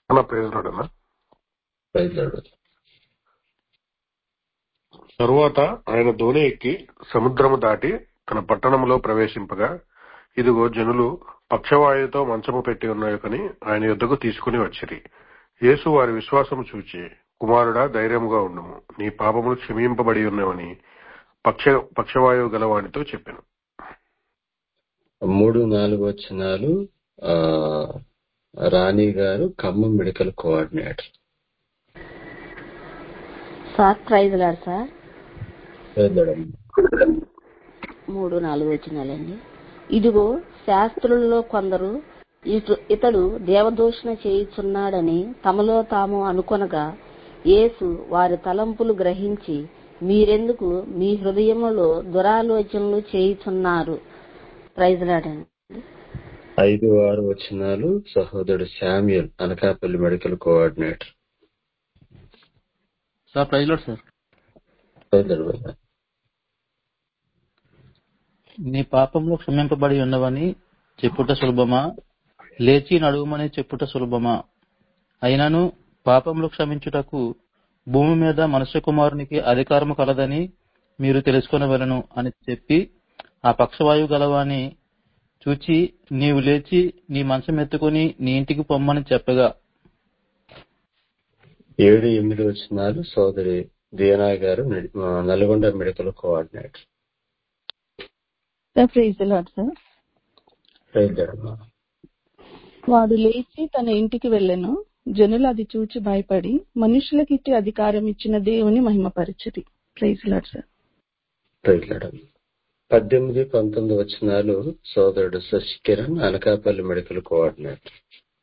అన్న ప్రేరణనా. తరువాత ఆయన దోణి ఎక్కి సముద్రము దాటి తన పట్టణంలో ప్రవేశింపగా, ఇదిగో జనులు పక్షవాయువుతో మంచము పెట్టి ఉన్నాయని ఆయన యొద్దకు తీసుకుని వచ్చిరి. యేసు వారి విశ్వాసము చూచి, కుమారుడా, ధైర్యముగా ఉండుము, నీ పాపములు క్షమింపబడి ఉన్నవని పక్షవాయువు గలవానితో చెప్పెను. 3-4 వచనాలు రాణి గారు, Khammam medical coordinator. Sir praise lord sir. 3-4 వచనాలండి. ఇదిగో శాస్త్రులలో కొందరు ఇతడు దేవదూషణ చేయుచున్నాడని తమలో తాము అనుకొనగా, యేసు వారి తలంపులు గ్రహించి, మీరెందుకు మీ హృదయములో దురాలోచనలు చేయుచున్నారు? Praise lord. 5-6 వచనాలు సహోదరుడు Samuel, Anakapalli medical coordinator. Sir praise lord sir. నీ పాపంలో క్షమింపబడి ఉన్నవని చెప్పుట సులభమా, లేచి నడువుమని చెప్పుట సులభమా? అయినను పాపంలో క్షమించుటకు భూమి మీద మనుష్య కుమారునికి అధికారము కలదని మీరు తెలుసుకొనవలెను అని చెప్పి, ఆ పక్షవాయువు గలవాని చూచి, నీవు లేచి నీ మంచం ఎత్తుకుని నీ ఇంటికి పొమ్మని చెప్పగా. 7-8 వచనాలు సోదరి దీనా గారు, Nalgonda medical coordinator. Praise the lord sir. వాడు లేచి తన ఇంటికి వెళ్ళెను. జనులు అది చూచి భయపడి మనుషులకిట్టి అధికారం ఇచ్చిన దేవుని మహిమపరచిరి. Praise the lord sir. 18-19 వచనాలు సోదరుడు శశికిరణ్, అనకాపల్లి మెడికల్ కోఆర్డినేటర్.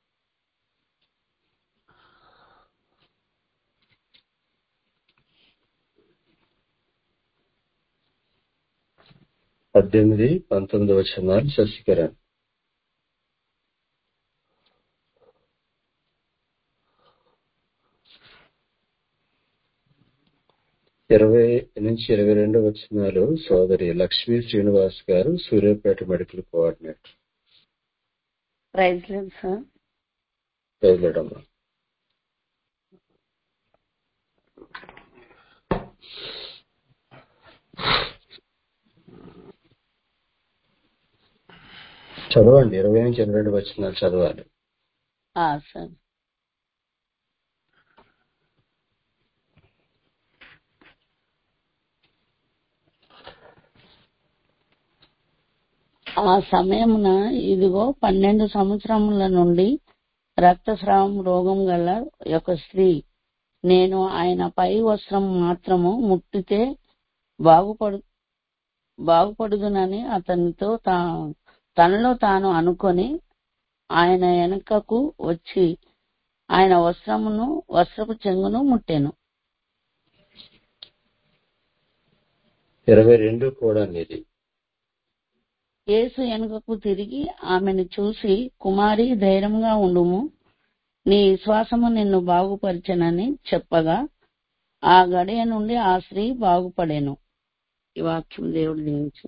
18-19 వచనాలు శశికిరణ్. 20-22 వచనాలు సోదరి లక్ష్మీ శ్రీనివాస్ గారు, Suryapet medical coordinator. Praise lord sir. ప్రైజ్లాడమ్మా. చదవండి. 20-22 వచనాలు చదవాలి. సార్. ఆ సమయమున ఇదిగో 12 సంవత్సరముల నుండి రక్తస్రావం రోగం గల ఒక స్త్రీ, నేను ఆయన పై వస్త్రం మాత్రము ముట్టితే బాగుపడుదునని తనలో తాను అనుకొని ఆయన వెనుకకు వచ్చి ఆయన వస్త్రపు చెంగును ముట్టెను. 22 కూడా నీది. యేసు వెనుకకు తిరిగి ఆమెను చూసి, కుమారి, ధైర్యంగా ఉండుము, నీ విశ్వాసము నిన్ను బాగుపరిచెనని చెప్పగా, ఆ గడియ నుండి ఆ స్త్రీ బాగుపడెను. ఈ వాక్యం దేవుడు దీవించు.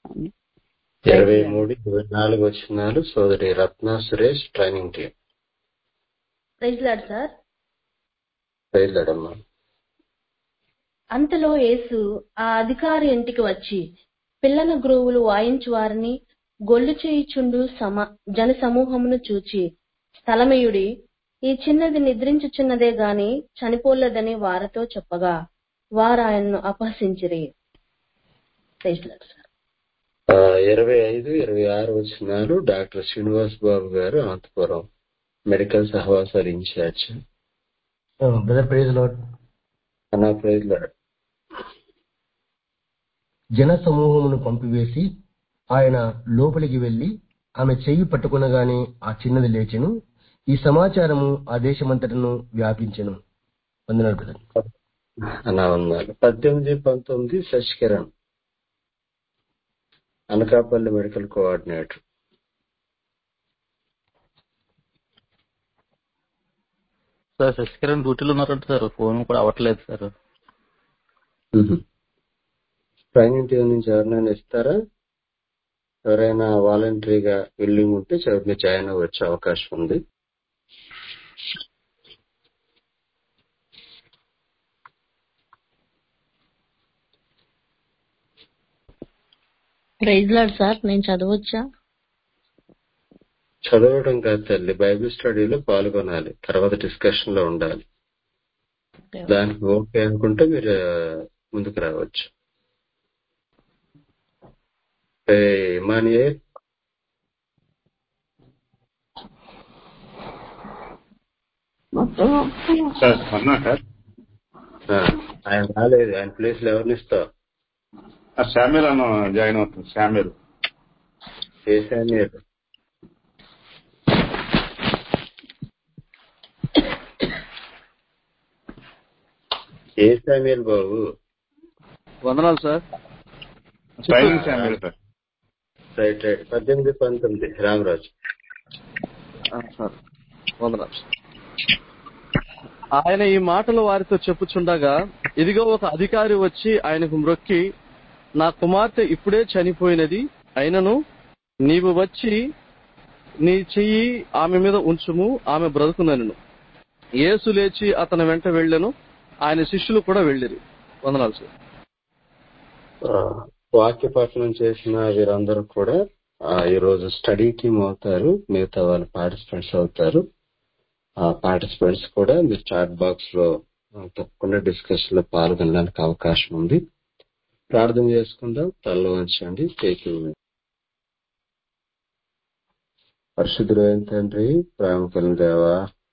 23-24 వచనాలు సోదరి Ratna Suresh, training team. Praise lord sir. ప్రైజ్లాడమ్మా. అంతలో యేసు ఆ అధికారి ఇంటికి వచ్చి, పిల్లన గ్రోవులు వాయించు వారిని, గొల్లు చేయుచుండు జన సమూహమును చూచి, స్థలమయుడి, ఈ చిన్నది నిద్రించుచున్నదే గాని చనిపోలేదని వారితో చెప్పగా, వారు ఆయన్ను అపహసించిరి. 25-26 వచనాలు డాక్టర్ శ్రీనివాస్ బాబు గారు, అనంతపురం మెడికల్ సహవాసాల incharge. Praise lord. Praise lord. జన సమూహమును పంపివేసి ఆయన లోపలికి వెళ్లి ఆమె చెయ్యి పట్టుకునగానే ఆ చిన్నది లేచెను. ఈ సమాచారము ఆ దేశమంతటను వ్యాపించెను. వందనాలు బ్రదర్. వందనాలు. 18-19 Sasikiran, Anakapalli medical coordinator. Sir Sasikiran డ్యూటీలో ఉన్నారంట సార్, ఫోన్ కూడా అవ్వట్లేదు సార్. ట్రైనింగ్ టీం నుంచి ఎవరినైనా ఇస్తారా? ఎవరైనా వాలంటరీగా విల్లింగ్ ఉంటే మీరు జాయిన్ అవ్వచ్చు, అవకాశం ఉంది. ప్రైజ్ లార్డ్ సార్, నేను చదవచ్చా? చదవడం కాదు తల్లి, బైబిల్ స్టడీలో పాల్గొనాలి, తర్వాత డిస్కషన్ లో ఉండాలి. దానికి ఓకే అనుకుంటే మీరు ముందుకు రావచ్చు. ఇమానియే సార్ అన్నా సార్ ఆయన రాలేదు, ఆయన ప్లేస్ లో ఎవరిని ఇస్తావు? శామ్యుల్ అన్న జాయిన్ అవుతుంది. శామ్యుల్ ఏ శామ్యుల్? ఏ శామ్యుల్ బాబు? వందనాలు sir. Training Samuel sir. Right right 18-19 Ramaraju. Sir వందనాలు. ఆయన ఈ మాటలు వారితో చెప్పుచుండగా, ఇదిగో ఒక అధికారి వచ్చి ఆయనకు మ్రొక్కి, నా కుమార్తె ఇప్పుడే చనిపోయినది, అయినను నీవు వచ్చి నీ చెయ్యి ఆమె మీద ఉంచుము, ఆమె బ్రతుకునను. యేసు లేచి అతని వెంట వెళ్ళెను, ఆయన శిష్యులు కూడా వెళ్ళిరి. వందనాలు సార్. వాక్య పఠనం చేసిన వీరందరూ కూడా ఈ రోజు స్టడీ టీమ్ అవుతారు, మిగతా వాళ్ళు పార్టిసిపెంట్స్ అవుతారు. ఆ పార్టిసిపెంట్స్ కూడా మీరు చాట్ బాక్స్ లో తప్పకుండా డిస్కషన్ లో పాల్గొనడానికి అవకాశం ఉంది. ప్రార్థన చేసుకుందాం. తలలో ఉంచండి. పరిశుద్ధుడైన తండ్రి, ప్రేమ కలిగిన దేవా,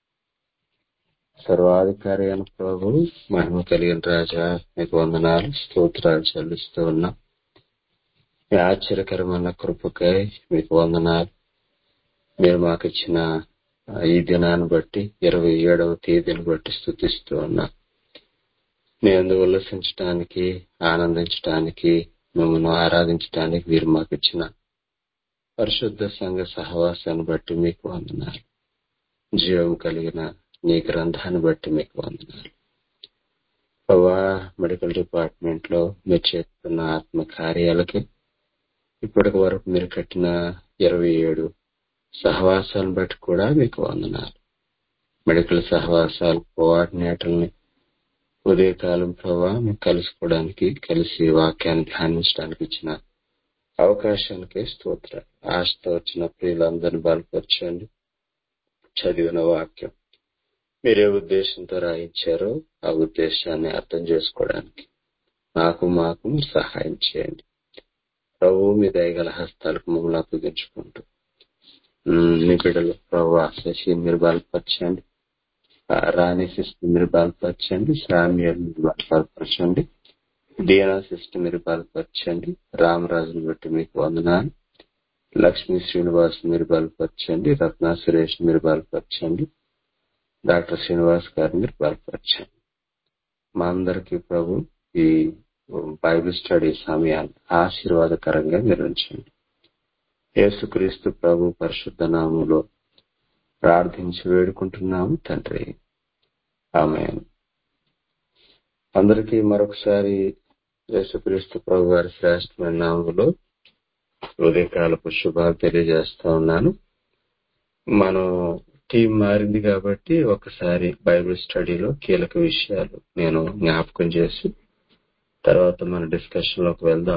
సర్వాధికారి అయిన ప్రభు, మహిమ కలిగిన రాజా, మీకు వందనాలు, స్తోత్రాలు చెల్లిస్తూ ఉన్నాం. మీ ఆశ్చర్యకరమైన కృపకై మీకు వందనాలు. మీరు మాకు ఇచ్చిన ఈ దినాన్ని బట్టి, 27వ తేదీని బట్టి స్తుతిస్తూ ఉన్నా. మీ అందు ఉల్లసించడానికి, ఆనందించడానికి, మిమ్మల్ని ఆరాధించడానికి మీరు మాకు ఇచ్చిన పరిశుద్ధ సంఘ సహవాసాన్ని బట్టి మీకు వందనాలు. జీవం కలిగిన నీ గ్రంథాన్ని బట్టి మీకు వందనాలు. ప్రభా, మెడికల్ డిపార్ట్మెంట్ లో మీరు చేస్తున్న ఆత్మ కార్యాలకి, ఇప్పటి వరకు మీరు కట్టిన 27 సహవాసాలను బట్టి కూడా మీకు వందనాలు. మెడికల్ సహవాసాలు కోఆర్డినేటర్ని ఉదయకాలం ప్రభా మేము కలుసుకోవడానికి, కలిసి వాక్యాన్ని ధ్యానించడానికి ఇచ్చిన అవకాశానికే స్తోత్రాలు. ఆశతో వచ్చిన ప్రియులందరినీ బలపరచండి. చదివిన వాక్యం మీరే ఉద్దేశంతో రాయించారో ఆ ఉద్దేశాన్ని అర్థం చేసుకోవడానికి మాకు సహాయం చేయండి. ప్రభు మీ దయగల హస్తాలకు మమ్మల్ని అప్పగించుకుంటూ మీ బిడ్డలు ప్రభు శశి మీరు బలపరచండి, రాణి సిస్టర్ మీరు బలపరచండి, శామ్యుల్ మీరు బలపరచండి, దీనా సిస్టర్ మీరు బలపరచండి, రామరాజుని బట్టి మీకు వందనాలు. లక్ష్మీ శ్రీనివాస్ మీరు బలపరచండి, రత్నా సురేష్ మీరు బలపరచండి, డాక్టర్ శ్రీనివాస్ గారు మీరు బలపరచండి. మా అందరికీ ప్రభు ఈ బైబిల్ స్టడీ సమయాన్ని ఆశీర్వాదకరంగా నిర్వహించండి. యేసుక్రీస్తు ప్రభు పరిశుద్ధ నామములో ప్రార్థించి వేడుకుంటున్నాము తండ్రి, ఆమేన్. అందరికీ మరొకసారి యేసుక్రీస్తు ప్రభు వారి శ్రేష్టమైన నామములో ఉదయకాలపు శుభాలు తెలియజేస్తా ఉన్నాను. మనం టీం మారింది కాబట్టి ఒకసారి బైబిల్ స్టడీలో కీలక విషయాలు నేను జ్ఞాపకం చేసి తర్వాత మన డిస్కషన్ లోకి వెళ్దాం.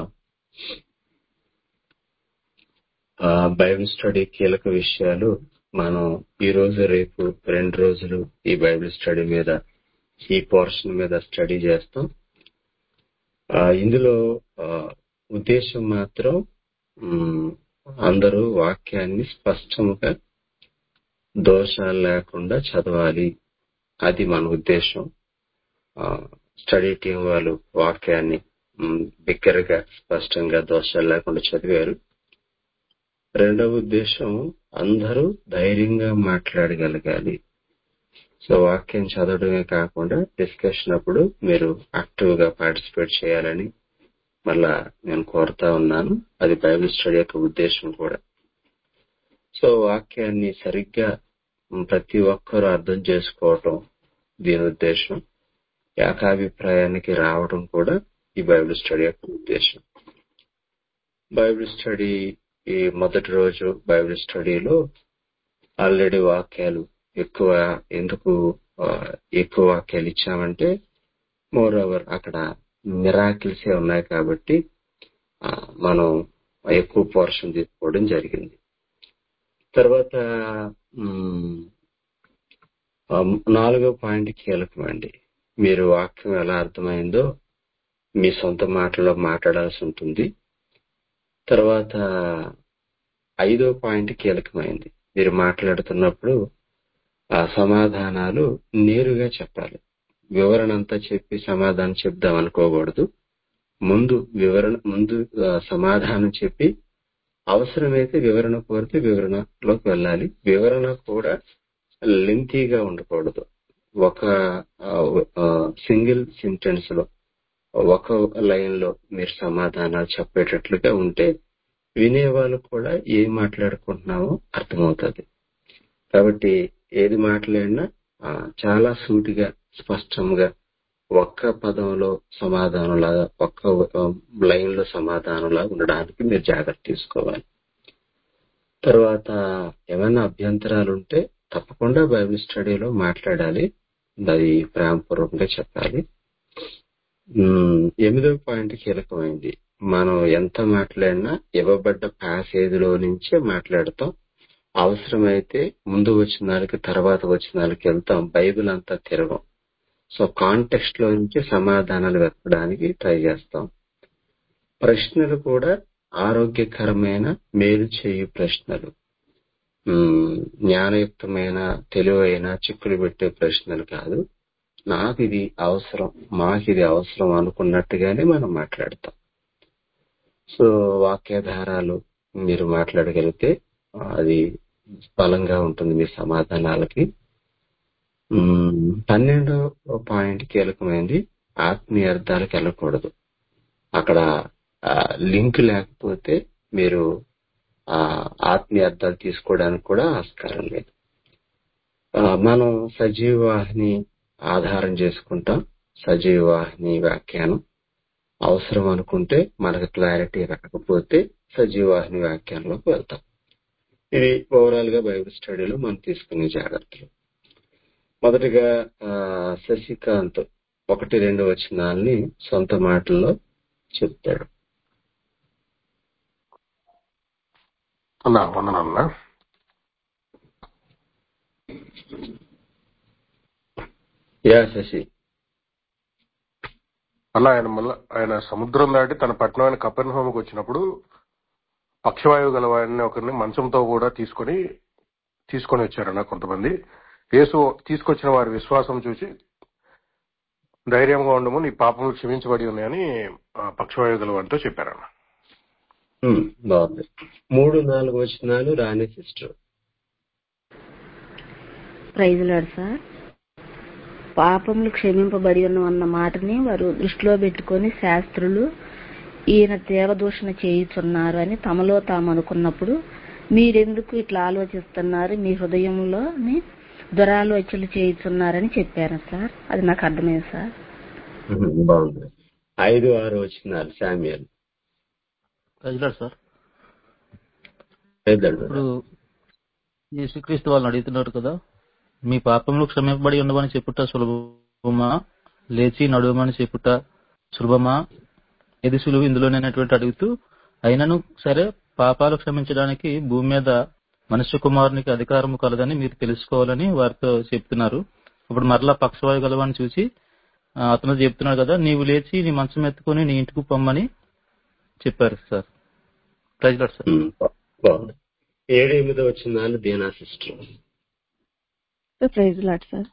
బైబిల్ స్టడీ కీలక విషయాలు మనం ఈ రోజు రేపు 2 రోజులు ఈ బైబిల్ స్టడీ మీద, ఈ పోర్షన్ మీద స్టడీ చేస్తాం. ఇందులో ఉద్దేశం మాత్రం అందరూ వాక్యాన్ని స్పష్టంగా దోషాలు లేకుండా చదవాలి, అది మన ఉద్దేశం. స్టడీ టీం వాళ్ళు వాక్యాన్ని బిగ్గరగా స్పష్టంగా దోషాలు లేకుండా చదివారు. రెండవ ఉద్దేశం అందరూ ధైర్యంగా మాట్లాడగలగాలి. సో వాక్యం చదవడమే కాకుండా డిస్కషన్ అప్పుడు మీరు యాక్టివ్ గా పార్టిసిపేట్ చేయాలని మళ్ళా నేను కోరుతా ఉన్నాను. అది బైబిల్ స్టడీ యొక్క ఉద్దేశం కూడా. సో వాక్యాన్ని సరిగ్గా ప్రతి ఒక్కరూ అర్థం చేసుకోవటం దీని ఉద్దేశం. ఏకాభిప్రాయానికి రావడం కూడా ఈ బైబిల్ స్టడీ యొక్క ఉద్దేశం. బైబిల్ స్టడీ ఈ మొదటి రోజు బైబిల్ స్టడీలో ఆల్రెడీ వాక్యాలు ఎందుకు ఎక్కువ వాక్యాలు ఇచ్చామంటే మోర్ ఓవర్ అక్కడ మిరాకిల్సే ఉన్నాయి కాబట్టి మనం ఎక్కువ పోర్షన్ తీసుకోవడం జరిగింది. తర్వాత 4వ పాయింట్ కీలకమండి. మీరు వాక్యం ఎలా అర్థమైందో మీ సొంత మాటల్లో మాట్లాడాల్సి ఉంటుంది. తర్వాత 5వ పాయింట్ కీలకమైంది. మీరు మాట్లాడుతున్నప్పుడు ఆ సమాధానాలు నేరుగా చెప్పాలి. వివరణ అంతా చెప్పి సమాధానం చెప్దాం అనుకోకూడదు. ముందు సమాధానం చెప్పి అవసరమైతే వివరణ కోరితే వివరణలోకి వెళ్ళాలి. వివరణ కూడా లెంతీగా ఉండకూడదు. ఒక సింగిల్ సెంటెన్స్ లో ఒక లైన్ లో మీరు సమాధానాలు చెప్పేటట్లుగా ఉంటే వినేవాళ్ళు కూడా ఏం మాట్లాడుకుంటున్నామో అర్థమవుతుంది. కాబట్టి ఏది మాట్లాడినా చాలా సూటిగా స్పష్టంగా ఒక్క పదంలో సమాధానంలాగా ఒక్క లైన్ లో సమాధానంలాగా ఉండడానికి మీరు జాగ్రత్త తీసుకోవాలి. తర్వాత ఏమైనా అభ్యంతరాలు ఉంటే తప్పకుండా బైబిల్ స్టడీలో మాట్లాడాలి. అది ప్రేమపూర్వకంగా చెప్పాలి. 8వ పాయింట్ కీలకమైంది. మనం ఎంత మాట్లాడినా ఇవ్వబడ్డ ప్యాసేజ్లో నుంచే మాట్లాడతాం. అవసరమైతే ముందు వచనాలకి తర్వాత వచనాలకి వెళ్తాం. బైబిల్ అంతా తిరగం. సో కాంటెక్స్ట్ లో నుంచి సమాధానాలు వెతకడానికి ట్రై చేస్తాం. ప్రశ్నలు కూడా ఆరోగ్యకరమైన మేలు చేయు ప్రశ్నలు, జ్ఞానయుక్తమైన తెలివైన చిక్కులు పెట్టే ప్రశ్నలు కాదు. నాకు ఇది అవసరం, మాకిది అవసరం అనుకున్నట్టుగానే మనం మాట్లాడతాం. సో వాక్యాధారాలు మీరు మాట్లాడగలిగితే అది బలంగా ఉంటుంది మీ సమాధానాలకి. 12వ పాయింట్ కీలకమైంది. ఆత్మీయ అర్థాలకు వెళ్ళకూడదు. అక్కడ లింక్ లేకపోతే మీరు ఆత్మీయ అర్థాలు తీసుకోవడానికి కూడా ఆస్కారం లేదు. మనం సజీవవాహిని ఆధారం చేసుకుంటాం. సజీవవాహిని వ్యాఖ్యానం అవసరం అనుకుంటే, మనకు క్లారిటీ రాకపోతే సజీవవాహిని వ్యాఖ్యానంలోకి వెళ్తాం. ఇది ఓవరాల్ గా బైబిల్ స్టడీలో మనం తీసుకునే జాగ్రత్తలు. మొదటిగా శశికాంత్ 1-2 వచనాల్ని సొంత మాటల్లో చెప్తాడు. వందనాలన్నా. శశి అలా ఆయన సముద్రం దాటి తన పట్టణమైన కపెర్నహూముకు వచ్చినప్పుడు పక్షవాయువు గల వాడిని ఒకరిని మంచంతో కూడా తీసుకొని వచ్చారన్న కొంతమంది. యేసు తీసుకొచ్చిన వారి విశ్వాసం చూసి ధైర్యంగా ఉండము, నీ పాపములు క్షమించబడి ఉన్నాయని పక్షవాయువు గల వాడితో చెప్పారన్న. బాగుంది. 3-4 వచనాలు Rani sister. Praise lord sir. పాపములు క్షమింపబడి ఉన్న మాటని వారు దృష్టిలో పెట్టుకొని శాస్త్రులు ఈయన దేవదూషణ చేయుచున్నారు అని తమలో తాము అనుకున్నప్పుడు, మీరెందుకు ఇట్లా ఆలోచిస్తున్నారు, మీ హృదయంలోని దురాలోచనలు చేయుచున్నారని చెప్పారు సార్. అది నాకు అర్థమైంది సార్. బాగుంది. 5-6 వచనాలు శామ్యూయల్. సార్ ఇప్పుడు యేసుక్రీస్తు వాళ్ళని అడుగుతున్నారు కదా, మీ పాపములు క్షమింపబడి ఉండవని చెప్పుట సులభమా, లేచి నడువమని చెప్పుట సులభమా, ఇది సులువు ఇందులోనేటువంటి అడుగుతూ, అయినను సరే పాపాలు క్షమించడానికి భూమి మీద మనుష్య కుమారునికి అధికారము కలదని మీరు తెలుసుకోవాలని వారితో చెప్తున్నారు. ఇప్పుడు మరలా పక్షవాయు గలవాన్ని చూసి అతను చెప్తున్నాడు కదా, నీవు లేచి నీ మంచం ఎత్తుకొని నీ ఇంటికి పొమ్మని చెప్పారు సార్. Praise lord sir. 7-8 వచనాలు Dina sister. Praise lord sir.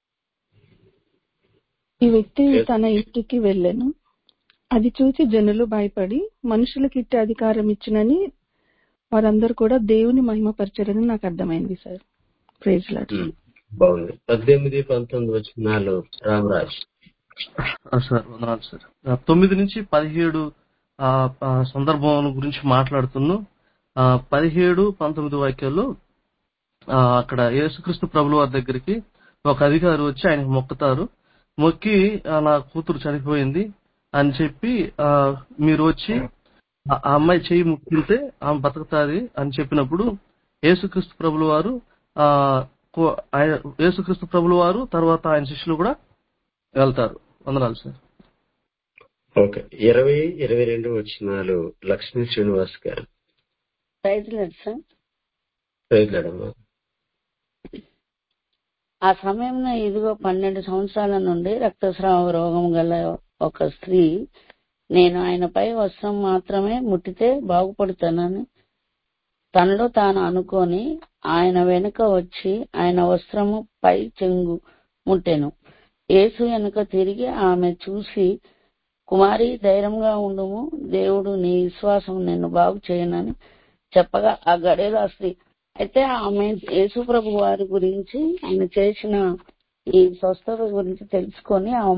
ఈ వ్యక్తి తన ఇంటికి వెళ్ళెను, అది చూసి జనులు భయపడి మనుషులకి ఇట్టే అధికారం ఇచ్చినని వారందరూ కూడా దేవుని మహిమపరచారని నాకు అర్థమైంది సార్. Praise lord. బాగుంది. 18-19 వచనాలు రామరాజ్. సార్ వందనాలు సార్. 9-17 సందర్భం గురించి మాట్లాడుతున్నాం. 17-19 వాక్యాల్లో అక్కడ యేసుక్రీస్తు ప్రభుల వారి దగ్గరికి ఒక అధికారి వచ్చి ఆయనకు మొక్కుతారు. మొక్కి నా కూతురు చనిపోయింది అని చెప్పి మీరు వచ్చి ఆ అమ్మాయి చేయి ముక్కితే ఆమె బతుకుతాది అని చెప్పినప్పుడు యేసుక్రీస్తు ప్రభుల వారు తర్వాత ఆయన శిష్యులు కూడా వెళ్తారు. వందనాలు సార్. ఓకే 20-22 వచనాలు లక్ష్మీ శ్రీనివాస్ గారు ప్రైజ్ లార్డ్ సార్. ప్రయత్నాడమ్మా. ఆ సమయంలో ఇదిగో 12 సంవత్సరాల నుండి రక్తస్రావ రోగం గల ఒక స్త్రీ నేను ఆయనపై వస్త్రం మాత్రమే ముట్టితే బాగుపడుతానని తనలో తాను అనుకొని ఆయన వెనుక వచ్చి ఆయన వస్త్రము పై చెంగు ముట్టెను. యేసు వెనుక తిరిగి ఆమె చూసి, కుమారి ధైర్యంగా ఉండుము, దేవుడు నీ విశ్వాసం నిన్ను బాగు చేయనని చెప్పగా ఆ గడియలో ఆ స్త్రీ అయితే ఆమె యేసు ప్రభు వారి గురించి ఆయన చేసిన ఈ స్వస్థత గురించి తెలుసుకొని ఆమె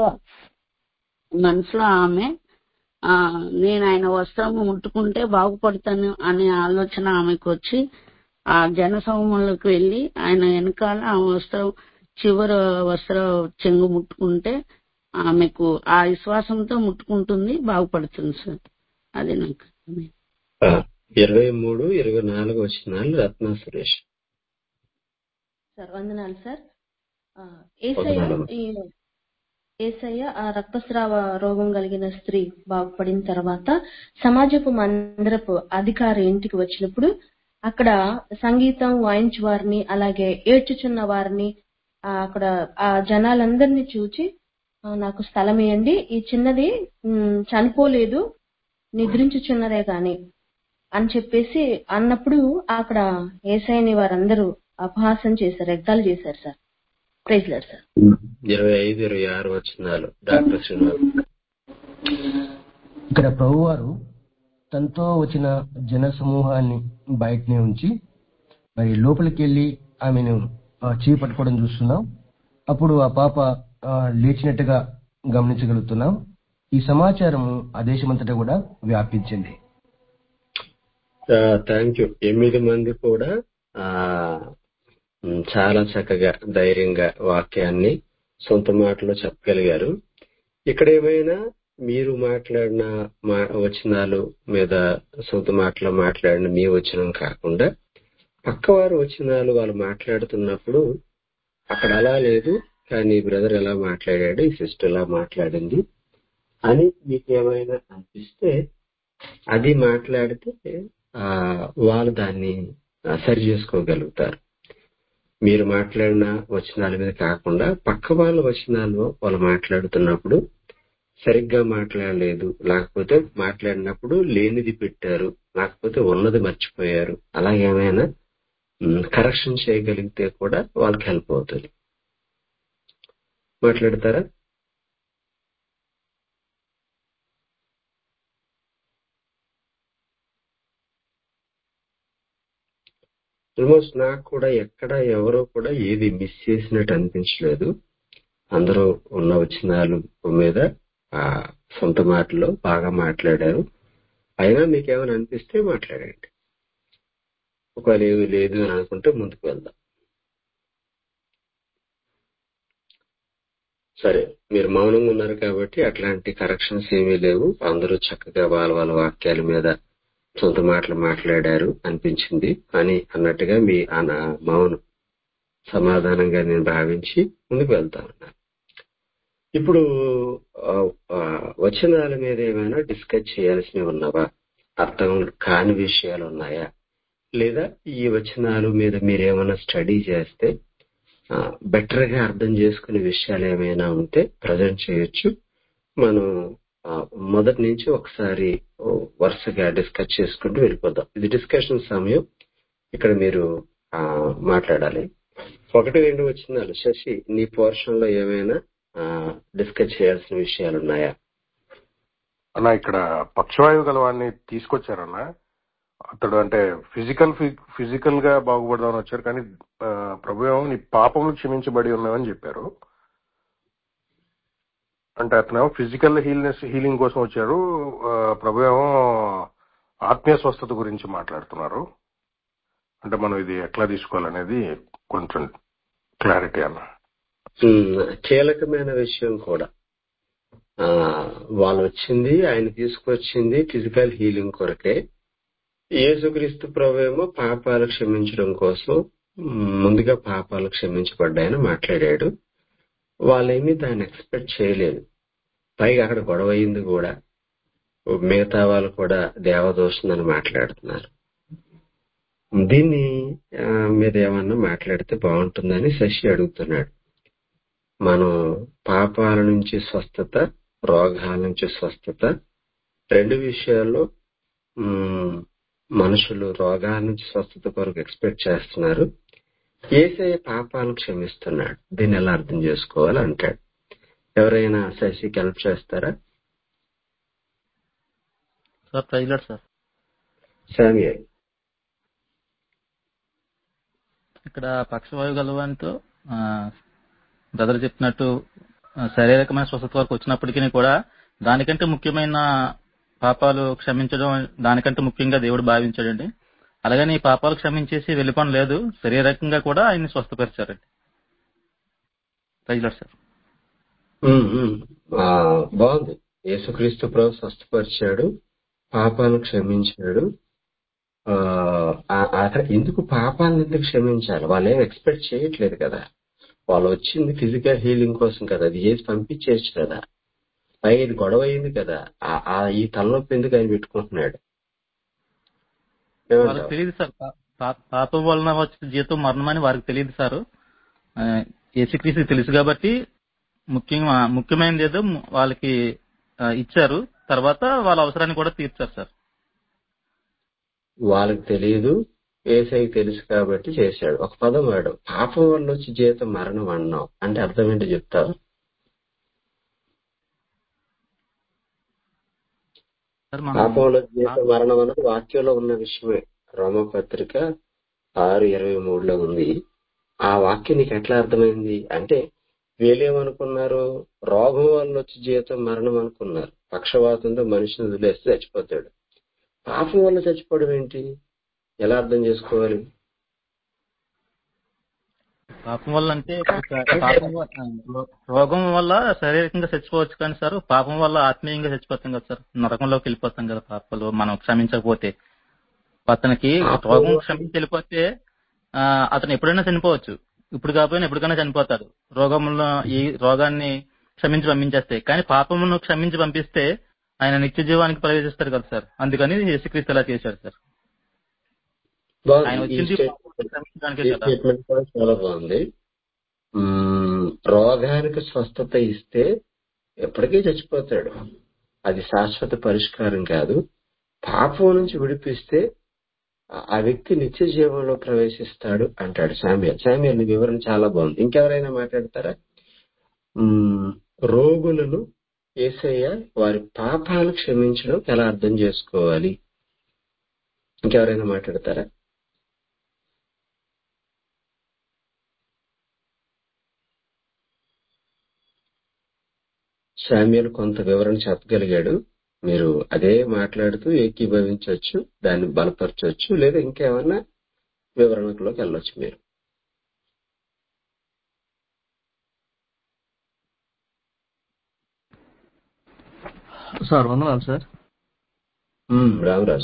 మనసులో ఆమె నేను ఆయన వస్త్రము ముట్టుకుంటే బాగుపడతాను అనే ఆలోచన ఆమెకు వచ్చి ఆ జన సమూహంలోకి వెళ్లి ఆయన వెనకాల ఆమె చివరి వస్త్ర చెంగు ముట్టుకుంటే ఆమెకు ఆ విశ్వాసంతో ముట్టుకుంటుంది, బాగుపడుతుంది సార్. అది నాకు 23-24 వచనాలు రత్న సురేష్. సార్ వందనాలు సార్. వందనాలు. ఏసయ్య ఆ రక్తస్రావ రోగం కలిగిన స్త్రీ బాగుపడిన తర్వాత సమాజపు మందిరపు అధికారి ఇంటికి వచ్చినప్పుడు అక్కడ సంగీతం వాయించు వారిని అలాగే ఏడ్చుచున్న వారిని అక్కడ ఆ జనాలందరినీ చూచి నాకు స్థలం ఇవ్వండి, ఈ చిన్నది చనిపోలేదు నిద్రించుచున్నదే గాని అని చెప్పేసి అన్నప్పుడు అక్కడ ఏసయ్యని వారందరూ అపహాసం చేశారు, ఎగ్గాలు చేశారు సార్. Praise lord sir. 25-26 వచనాలు డాక్టర్ శ్రీనివాస్. ఇక్కడ ప్రభువారు తనతో వచ్చిన జన సమూహాన్ని బయటనే ఉంచి మరి లోపలికి వెళ్ళి ఆమెను చేయి పట్టుకోవడం చూస్తున్నాం. అప్పుడు ఆ పాప లేచినట్టుగా గమనించగలుగుతున్నాం. ఈ సమాచారము ఆ దేశమంతటా కూడా వ్యాపించింది. Thank you. 8 మంది కూడా చాలా చక్కగా ధైర్యంగా వాక్యాన్ని సొంత మాటలో చెప్పగలిగారు. ఇక్కడ ఏమైనా మీరు మాట్లాడిన వచనాలు మీద సొంత మాటలో మాట్లాడిన మీ వచనం కాకుండా పక్కవారు వచనాలు వాళ్ళు మాట్లాడుతున్నప్పుడు అక్కడ అలా లేదు, కానీ బ్రదర్ ఎలా మాట్లాడాడు, ఈ సిస్టర్ ఎలా మాట్లాడింది అని మీకు ఏమైనా అనిపిస్తే అది మాట్లాడితే వాళ్ళు దాన్ని సరి చేసుకోగలుగుతారు. మీరు మాట్లాడిన వచనాల మీద కాకుండా పక్క వాళ్ళ వచనాలు వాళ్ళు మాట్లాడుతున్నప్పుడు సరిగ్గా మాట్లాడలేదు, లేకపోతే మాట్లాడినప్పుడు లేనిది పెట్టారు, లేకపోతే ఉన్నది మర్చిపోయారు, అలాగేమైనా కరెక్షన్ చేయగలిగితే కూడా వాళ్ళకి హెల్ప్ అవుతుంది. మాట్లాడతారా? ఆల్మోస్ట్ నాకు కూడా ఎక్కడ ఎవరో కూడా ఏది మిస్ చేసినట్టు అనిపించలేదు. అందరూ ఉన్న వచనాలు మీద సొంత మాటలో బాగా మాట్లాడారు. అయినా మీకేమైనా అనిపిస్తే మాట్లాడండి. ఒకవేళ ఏమీ లేదు అని అనుకుంటే ముందుకు వెళ్దాం. సరే, మీరు మౌనంగా ఉన్నారు కాబట్టి అట్లాంటి కరెక్షన్స్ ఏమీ లేవు. అందరూ చక్కగా వాళ్ళ వాళ్ళ వాక్యాల మీద సొంత మాటలు మాట్లాడారు అనిపించింది అని అన్నట్టుగా మీ మౌనం సమాధానంగా నేను భావించి ముందుకు వెళ్తా ఉన్నాను. ఇప్పుడు వచనాల మీద ఏమైనా డిస్కస్ చేయాల్సినవి ఉన్నావా? అర్థం కాని విషయాలు ఉన్నాయా? లేదా ఈ వచనాల మీద మీరేమైనా స్టడీ చేస్తే బెటర్ గా అర్థం చేసుకునే విషయాలు ఏమైనా ఉంటే ప్రజెంట్ చేయొచ్చు. మనం మొదటి నుంచి ఒకసారి వరుసగా డిస్కస్ చేసుకుంటూ వెళ్ళిపోదాం. ఇది డిస్కషన్ సమయం. ఇక్కడ మీరు మాట్లాడాలి. 1-2 వచనాలు. శశి, నీ పోర్షన్ లో ఏమైనా డిస్కస్ చేయాల్సిన విషయాలు ఉన్నాయా? అన్న, ఇక్కడ పక్షవాయువు గలవాడిని తీసుకొచ్చారన్న. అతడు అంటే ఫిజికల్ గా బాగుపడదామని వచ్చారు, కానీ ప్రభు ఏమో నీ పాపములు క్షమించబడి ఉన్నావని చెప్పారు. అంటే అతను ఫిజికల్ హీలింగ్ కోసం వచ్చారు, ప్రభు ఏమో ఆత్మీయ స్వస్థత గురించి మాట్లాడుతున్నారు. అంటే మనం ఇది ఎట్లా తీసుకోవాలనేది కొంచెం క్లారిటీ అన్న. కీలకమైన విషయం కూడా వాళ్ళు వచ్చింది, ఆయన తీసుకొచ్చింది ఫిజికల్ హీలింగ్ కొరకే. యేసుక్రీస్తు ప్రభువేమో పాపాలు క్షమించడం కోసం ముందుగా పాపాలు క్షమించబడ్డాయని మాట్లాడాడు. వాళ్ళేమీ దాన్ని ఎక్స్పెక్ట్ చేయలేదు. పైగా అక్కడ గొడవ అయింది కూడా. మిగతా వాళ్ళు కూడా దేవదూషణని మాట్లాడుతున్నారు. దీన్ని మీరు ఏమన్నా మాట్లాడితే బాగుంటుందని శశి అడుగుతున్నాడు. మనం పాపాల నుంచి స్వస్థత, రోగాల నుంచి స్వస్థత, రెండు విషయాల్లో మనుషులు రోగాల నుంచి స్వస్థత కొరకు ఎక్స్పెక్ట్ చేస్తున్నారు. యేసయ్య పాపాలను క్షమిస్తున్నాడు. దీన్ని ఎలా అర్థం చేసుకోవాలి అంటాడు. ఎవరైనా శశికి హెల్ప్ చేస్తారా? Sir praise lord sir. శామ్యూయల్. ఇక్కడ పక్షవాయు గలవానితో బ్రదర్ చెప్పినట్టు శారీరకమైన స్వస్థత వరకు వచ్చినప్పటికీ కూడా దానికంటే ముఖ్యమైన పాపాలు క్షమించడం దానికంటే ముఖ్యంగా దేవుడు భావించాడండి. అలాగని ఈ పాపాలు క్షమించేసి వెళ్ళిపోవడం లేదు, శారీరకంగా కూడా ఆయన్ని స్వస్థపరిచారండి. ప్రైజ్లాడ్ సార్. బాగుంది. యేసుక్రీస్తు ప్రభు స్వస్థపరిచాడు, పాపాలను క్షమించాడు. అక్కడ ఎందుకు పాపాలను ఎందుకు క్షమించాలి? వాళ్ళు ఏం ఎక్స్పెక్ట్ చేయట్లేదు కదా. వాళ్ళు వచ్చింది ఫిజికల్ హీలింగ్ కోసం కదా, అది చేసి పంపించేయచ్చు కదా. పైగా ఇది గొడవ అయింది కదా, ఈ తలనొప్పి ఎందుకు ఆయన పెట్టుకుంటున్నాడు? వాళ్ళకి తెలియదు సార్, పాపం వలన వచ్చిన జీతం మరణం అని వారికి తెలియదు సార్. యేసుక్రీస్తు తెలుసు కాబట్టి ముఖ్యమైనది ఏదో వాళ్ళకి ఇచ్చారు, తర్వాత వాళ్ళ అవసరాన్ని కూడా తీర్చారు సార్. వాళ్ళకి తెలియదు, యేసయ్యకి తెలుసు కాబట్టి చేశాడు. ఒక పదం వాడు, పాపం వల్ల వచ్చి జీతం మరణం అన్నావు అంటే అర్థం ఏంటో చెప్తావా? పాపం వల్ల జీతం మరణం అన్నది వాక్యంలో ఉన్న విషయమే. రోమపత్రిక 6:23 ఉంది. ఆ వాక్యం నీకు ఎట్లా అర్థమైంది అంటే, వీళ్ళేమనుకున్నారు? రోగం వల్ల వచ్చి జీతం మరణం అనుకున్నారు. పక్షవాతంతో మనిషిని వదిలేస్తే చచ్చిపోతాడు. పాపం వల్ల చచ్చిపోవడం ఏంటి? ఎలా అర్థం చేసుకోవాలి? పాపం వల్ల అంటే రోగం వల్ల శారీరకంగా చచ్చిపోవచ్చు కానీ సార్, పాపం వల్ల ఆత్మీయంగా చచ్చిపోతాం కదా సార్, నరకంలోకి వెళ్ళిపోతాం కదా పాపాలు మనం క్షమించకపోతే. అతనికి రోగం క్షమించి వెళ్ళిపోతే అతను ఎప్పుడైనా చనిపోవచ్చు, ఇప్పుడు కాకపోయినా ఎప్పటికైనా చనిపోతాడు రోగంలో. ఈ రోగాన్ని క్షమించి పంపించేస్తే, కానీ పాపమును క్షమించి పంపిస్తే ఆయన నిత్య జీవానికి ప్రవేశిస్తాడు కదా సార్. అందుకని యేసుక్రీస్తు అలా చేశాడు సార్. ఆయన వచ్చింది చాలా బాగుంది. రోగానికి స్వస్థత ఇస్తే ఎప్పటికీ చచ్చిపోతాడు, అది శాశ్వత పరిష్కారం కాదు. పాపం నుంచి విడిపిస్తే ఆ వ్యక్తి నిత్య జీవంలో ప్రవేశిస్తాడు అంటాడు శామ్యూయల్. నీ వివరణ చాలా బాగుంది. ఇంకెవరైనా మాట్లాడతారా? రోగులను యేసయ్య వారి పాపాలు క్షమించడం ఎలా అర్థం చేసుకోవాలి? ఇంకెవరైనా మాట్లాడతారా? శామ్యూయల్ కొంత వివరణ చెప్పగలిగాడు. మీరు అదే మాట్లాడుతూ ఏకీభవించవచ్చు, దాన్ని బలపరచవచ్చు, లేదా ఇంకేమన్నా వివరణలోకి వెళ్ళొచ్చు మీరు. సార్ వందనాలు సార్. రామరాజు.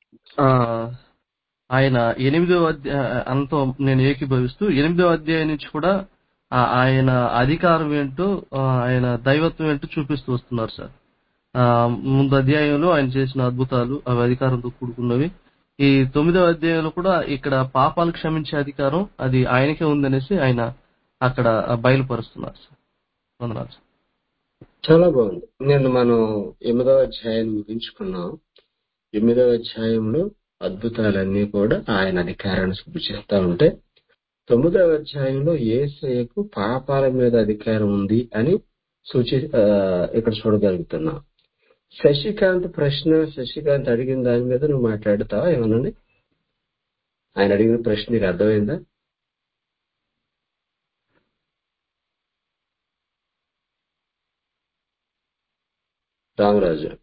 ఆయన 8వ అంతో నేను ఏకీభవిస్తూ 8వ అధ్యాయం నుంచి కూడా ఆయన అధికారం ఏంటో, ఆయన దైవత్వం ఏంటో చూపిస్తూ వస్తున్నారు సార్. ముందు అధ్యాయంలో ఆయన చేసిన అద్భుతాలు అవి అధికారంతో కూడుకున్నవి. ఈ 9వ అధ్యాయంలో కూడా ఇక్కడ పాపాలు క్షమించే అధికారం అది ఆయనకే ఉందనేసి ఆయన అక్కడ బయలుపరుస్తున్నారు సార్. వందనాలు సార్. చాలా బాగుంది. మనం 8వ అధ్యాయాన్ని ముగించుకున్నాం. 8వ అధ్యాయంలో అద్భుతాలన్నీ కూడా ఆయన అధికారాన్ని సూచిస్తా ఉంటే, 9వ అధ్యాయంలో యేసయ్యకు పాపాల మీద అధికారం ఉంది అని ఇక్కడ చూడగలుగుతున్నాం. శశికాంత్ అడిగిన దాని మీద నువ్వు మాట్లాడతావా ఏమన్నా? ఆయన అడిగిన ప్రశ్న నీకు అర్థమైందా? రామరాజు.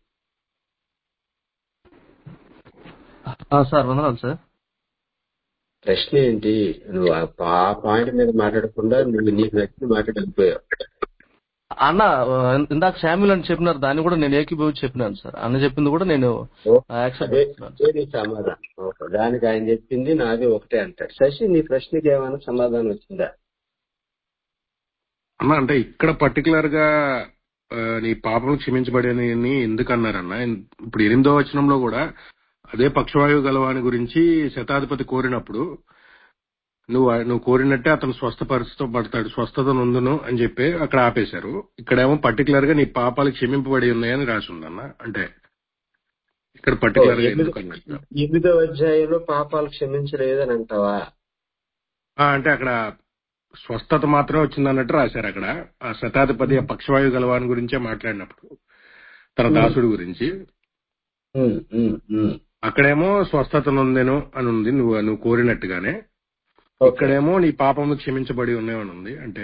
సార్ వందనాలు సార్. ప్రశ్న ఏంటి? నువ్వు ఆ పాయింట్ మీద మాట్లాడకుండా నువ్వు నీకు నచ్చిన మాట్లాడకపోయావు. అన్న ఇందాక శామ్యూల్ అని చెప్పినారు, దాన్ని కూడా నేను ఏకీభవించి చెప్పినాను సార్. అన్న చెప్పింది కూడా నేను సమాధానం. దానికి ఆయన చెప్పింది నాది ఒకటే అంటాడు. శశి, నీ ప్రశ్నకి ఏమైనా సమాధానం వచ్చిందా? అన్న అంటే ఇక్కడ పర్టికులర్ గా నీ పాపం క్షమించబడని ఎందుకు అన్నారన్న? ఇప్పుడు 8వ వచనంలో కూడా అదే పక్షవాయువు గలవాని గురించి శతాధిపతి కోరినప్పుడు నువ్వు కోరినట్టే అతను స్వస్థపరచబడతాడు, స్వస్థత నొందును అని చెప్పి అక్కడ ఆపేశారు. ఇక్కడేమో పర్టికులర్ గా నీ పాపాలు క్షమింపబడి ఉన్నాయని రాసి ఉందన్న. అంటే ఇక్కడ పర్టికులర్ గా ఎందుకు అన్నట్టు? 8వ అధ్యాయంలో పాపాలు క్షమించలేదని అంటావా? అంటే అక్కడ స్వస్థత మాత్రమే వచ్చిందన్నట్టు రాశారు. అక్కడ ఆ శతాధిపతి ఆ పక్షవాయువు గలవాని గురించే మాట్లాడినప్పుడు తన దాసుడి గురించి అక్కడేమో స్వస్థత నొందెను అని ఉంది, నువ్వు కోరినట్టుగానే. ఇక్కడేమో నీ పాపము క్షమించబడి ఉన్నాయని ఉంది. అంటే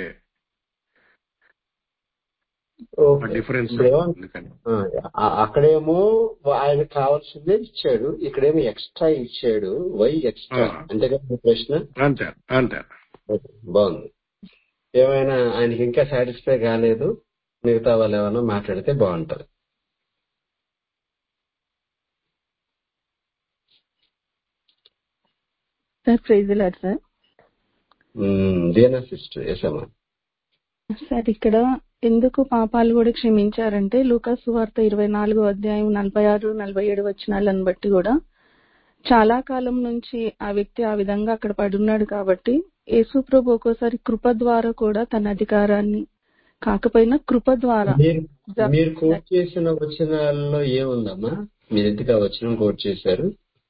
డిఫరెన్స్. అక్కడేమో ఆయన కావాల్సిందే ఇచ్చాడు, ఇక్కడేమో ఎక్స్ట్రా ఇచ్చాడు. వై ఎక్స్ట్రా అంటే ప్రశ్న. అంతే అంతే. బాగుంది. ఏమైనా ఆయనకి ఇంకా సాటిస్ఫై కాలేదు, మిగతా వాళ్ళు ఏమైనా మాట్లాడితే బాగుంటది. Sir praise lord sir. Dina sister Yesamma. Sir ఇక్కడ ఎందుకు పాపాలు కూడా క్షమించారంటే లూకాసు సువార్త 24వ అధ్యాయం 46, 47 వచనాలను బట్టి కూడా చాలా కాలం నుంచి ఆ వ్యక్తి ఆ విధంగా అక్కడ పడున్నాడు కాబట్టి యేసు ప్రభు ఒక్కోసారి కృప ద్వారా కూడా తన అధికారాన్ని కాకపోయినా కృప ద్వారా. మీరు కోట్ చేసిన వచనాల్లో ఏముందమ్మా? మీరు ఎందుకు ఆ వచనం కోట్ చేశారు?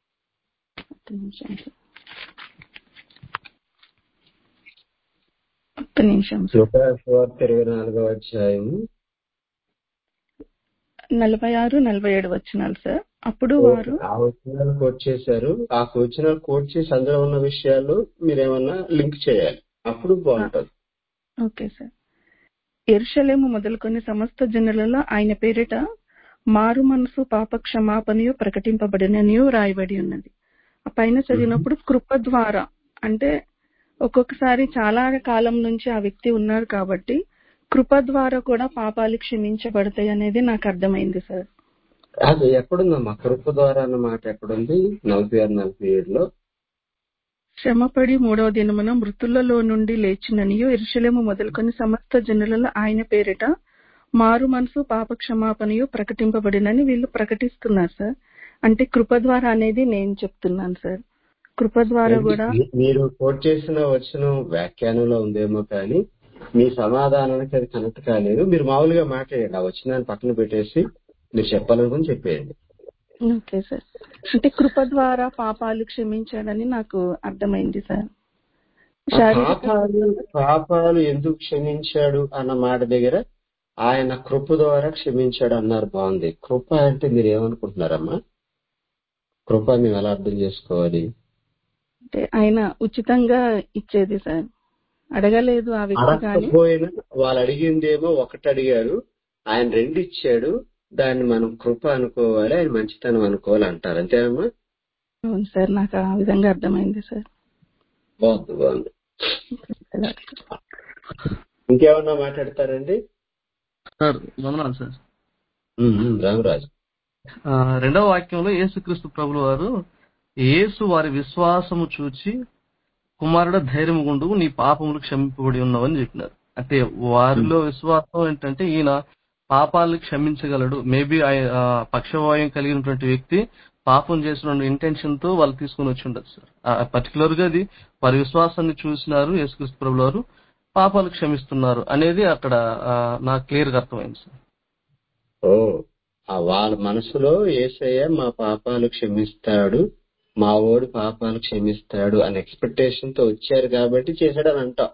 ఒక్క నిమిషం. లూకాసు సువార్త 24వ అధ్యాయం 46, 47 వచనాలు సార్. అప్పుడు వారు ఆ వచనాలు కోట్ చేశారు. ఆ వచనాలు కోట్ చేసి అందులో ఉన్న విషయాలు మీరేమన్నా లింక్ చేయాలి, అప్పుడు బాగుంటది. Okay sir. యెరూషలేము మొదలుకొని సమస్త జనులలో ఆయన పేరిట మారు మనసు పాప క్షమాపణయు ప్రకటింపబడిననియు రాయబడి ఉన్నది. ఆ పైన చదివినప్పుడు కృప ద్వారా అంటే ఒక్కొక్కసారి చాలా కాలం నుంచి ఆ వ్యక్తి ఉన్నాడు కాబట్టి కృప ద్వారా కూడా పాపాలు క్షమించబడతాయి అనేది నాకు అర్థమైంది సార్. అది ఎక్కడుందమ్మా కృప ద్వారా అన్న మాట? ఎక్కడుంది? 46, 47లో శ్రమపడి 3వ దినమున మృతులలో నుండి లేచిననియు యెరూషలేము మొదలుకొని సమస్త జనులలో ఆయన పేరిట మారు మనసు పాప క్షమాపణయు ప్రకటింపబడినని వీళ్ళు ప్రకటిస్తున్నారు సార్. అంటే కృప ద్వారా అనేది నేను చెప్తున్నాను సార్. కృప ద్వారా కూడా మీరు కోట్ చేసిన వచనం వ్యాఖ్యానంలో ఉందేమో కానీ మీ సమాధానానికి అది కనెక్ట్ కాలేదు. మీరు మామూలుగా మాట్లాడండి, ఆ వచనాన్ని పక్కన పెట్టేసి మీరు చెప్పాలనుకుని చెప్పేయండి. Okay sir. అంటే కృప ద్వారా పాపాలు క్షమించాడని నాకు అర్థమైంది సార్. పాపాలు ఎందుకు క్షమించాడు అన్న మాట దగ్గర ఆయన కృప ద్వారా క్షమించాడు అన్నారు. బాగుంది. కృప అంటే మీరు ఏమనుకుంటున్నారమ్మా? కృప మేము ఎలా అర్థం చేసుకోవాలి? అంటే ఆయన ఉచితంగా ఇచ్చేది సార్, అడగలేదు ఆ వ్యక్తి. కానీ వాళ్ళు అడిగిందేమో ఒకటి అడిగారు, ఆయన 2 ఇచ్చాడు. దాన్ని మనం కృప అనుకోవాలి, ఆయన మంచితనం అనుకోవాలి అంటారు. అంతేనమ్మా? అవును సార్, నాకు ఆ విధంగా అర్థమైంది సార్. బాగుంది. ఇంకేమన్నా మాట్లాడతారండి? సార్ వందనాలు సార్. రామరాజు 2వ వాక్యంలో యేసుక్రీస్తు ప్రభుల వారు యేసు వారి విశ్వాసము చూచి కుమారుడ ధైర్యం గుండు నీ పాపములు క్షమింపబడి ఉన్నావని చెప్పినారు. అంటే వారిలో విశ్వాసం ఏంటంటే ఈయన పాపాలను క్షమించగలడు. మేబీ పక్షవాయం కలిగినటువంటి వ్యక్తి పాపం చేసిన ఇంటెన్షన్ తో వాళ్ళు తీసుకుని వచ్చి ఉండదు సార్. పర్టికులర్ గా అది వారి విశ్వాసాన్ని చూసినారు, యేసుక్రీస్తు ప్రభుల వారు పాపాలు క్షమిస్తున్నారు అనేది అక్కడ నాకు క్లియర్ గా అర్థమైంది సార్. వాళ్ళ మనసులో యేసయ్య మా పాపాలు క్షమిస్తాడు, మా ఓడి పాపాలు క్షమిస్తాడు అనే ఎక్స్పెక్టేషన్ తో వచ్చారు కాబట్టి చేశాడని అంటాం.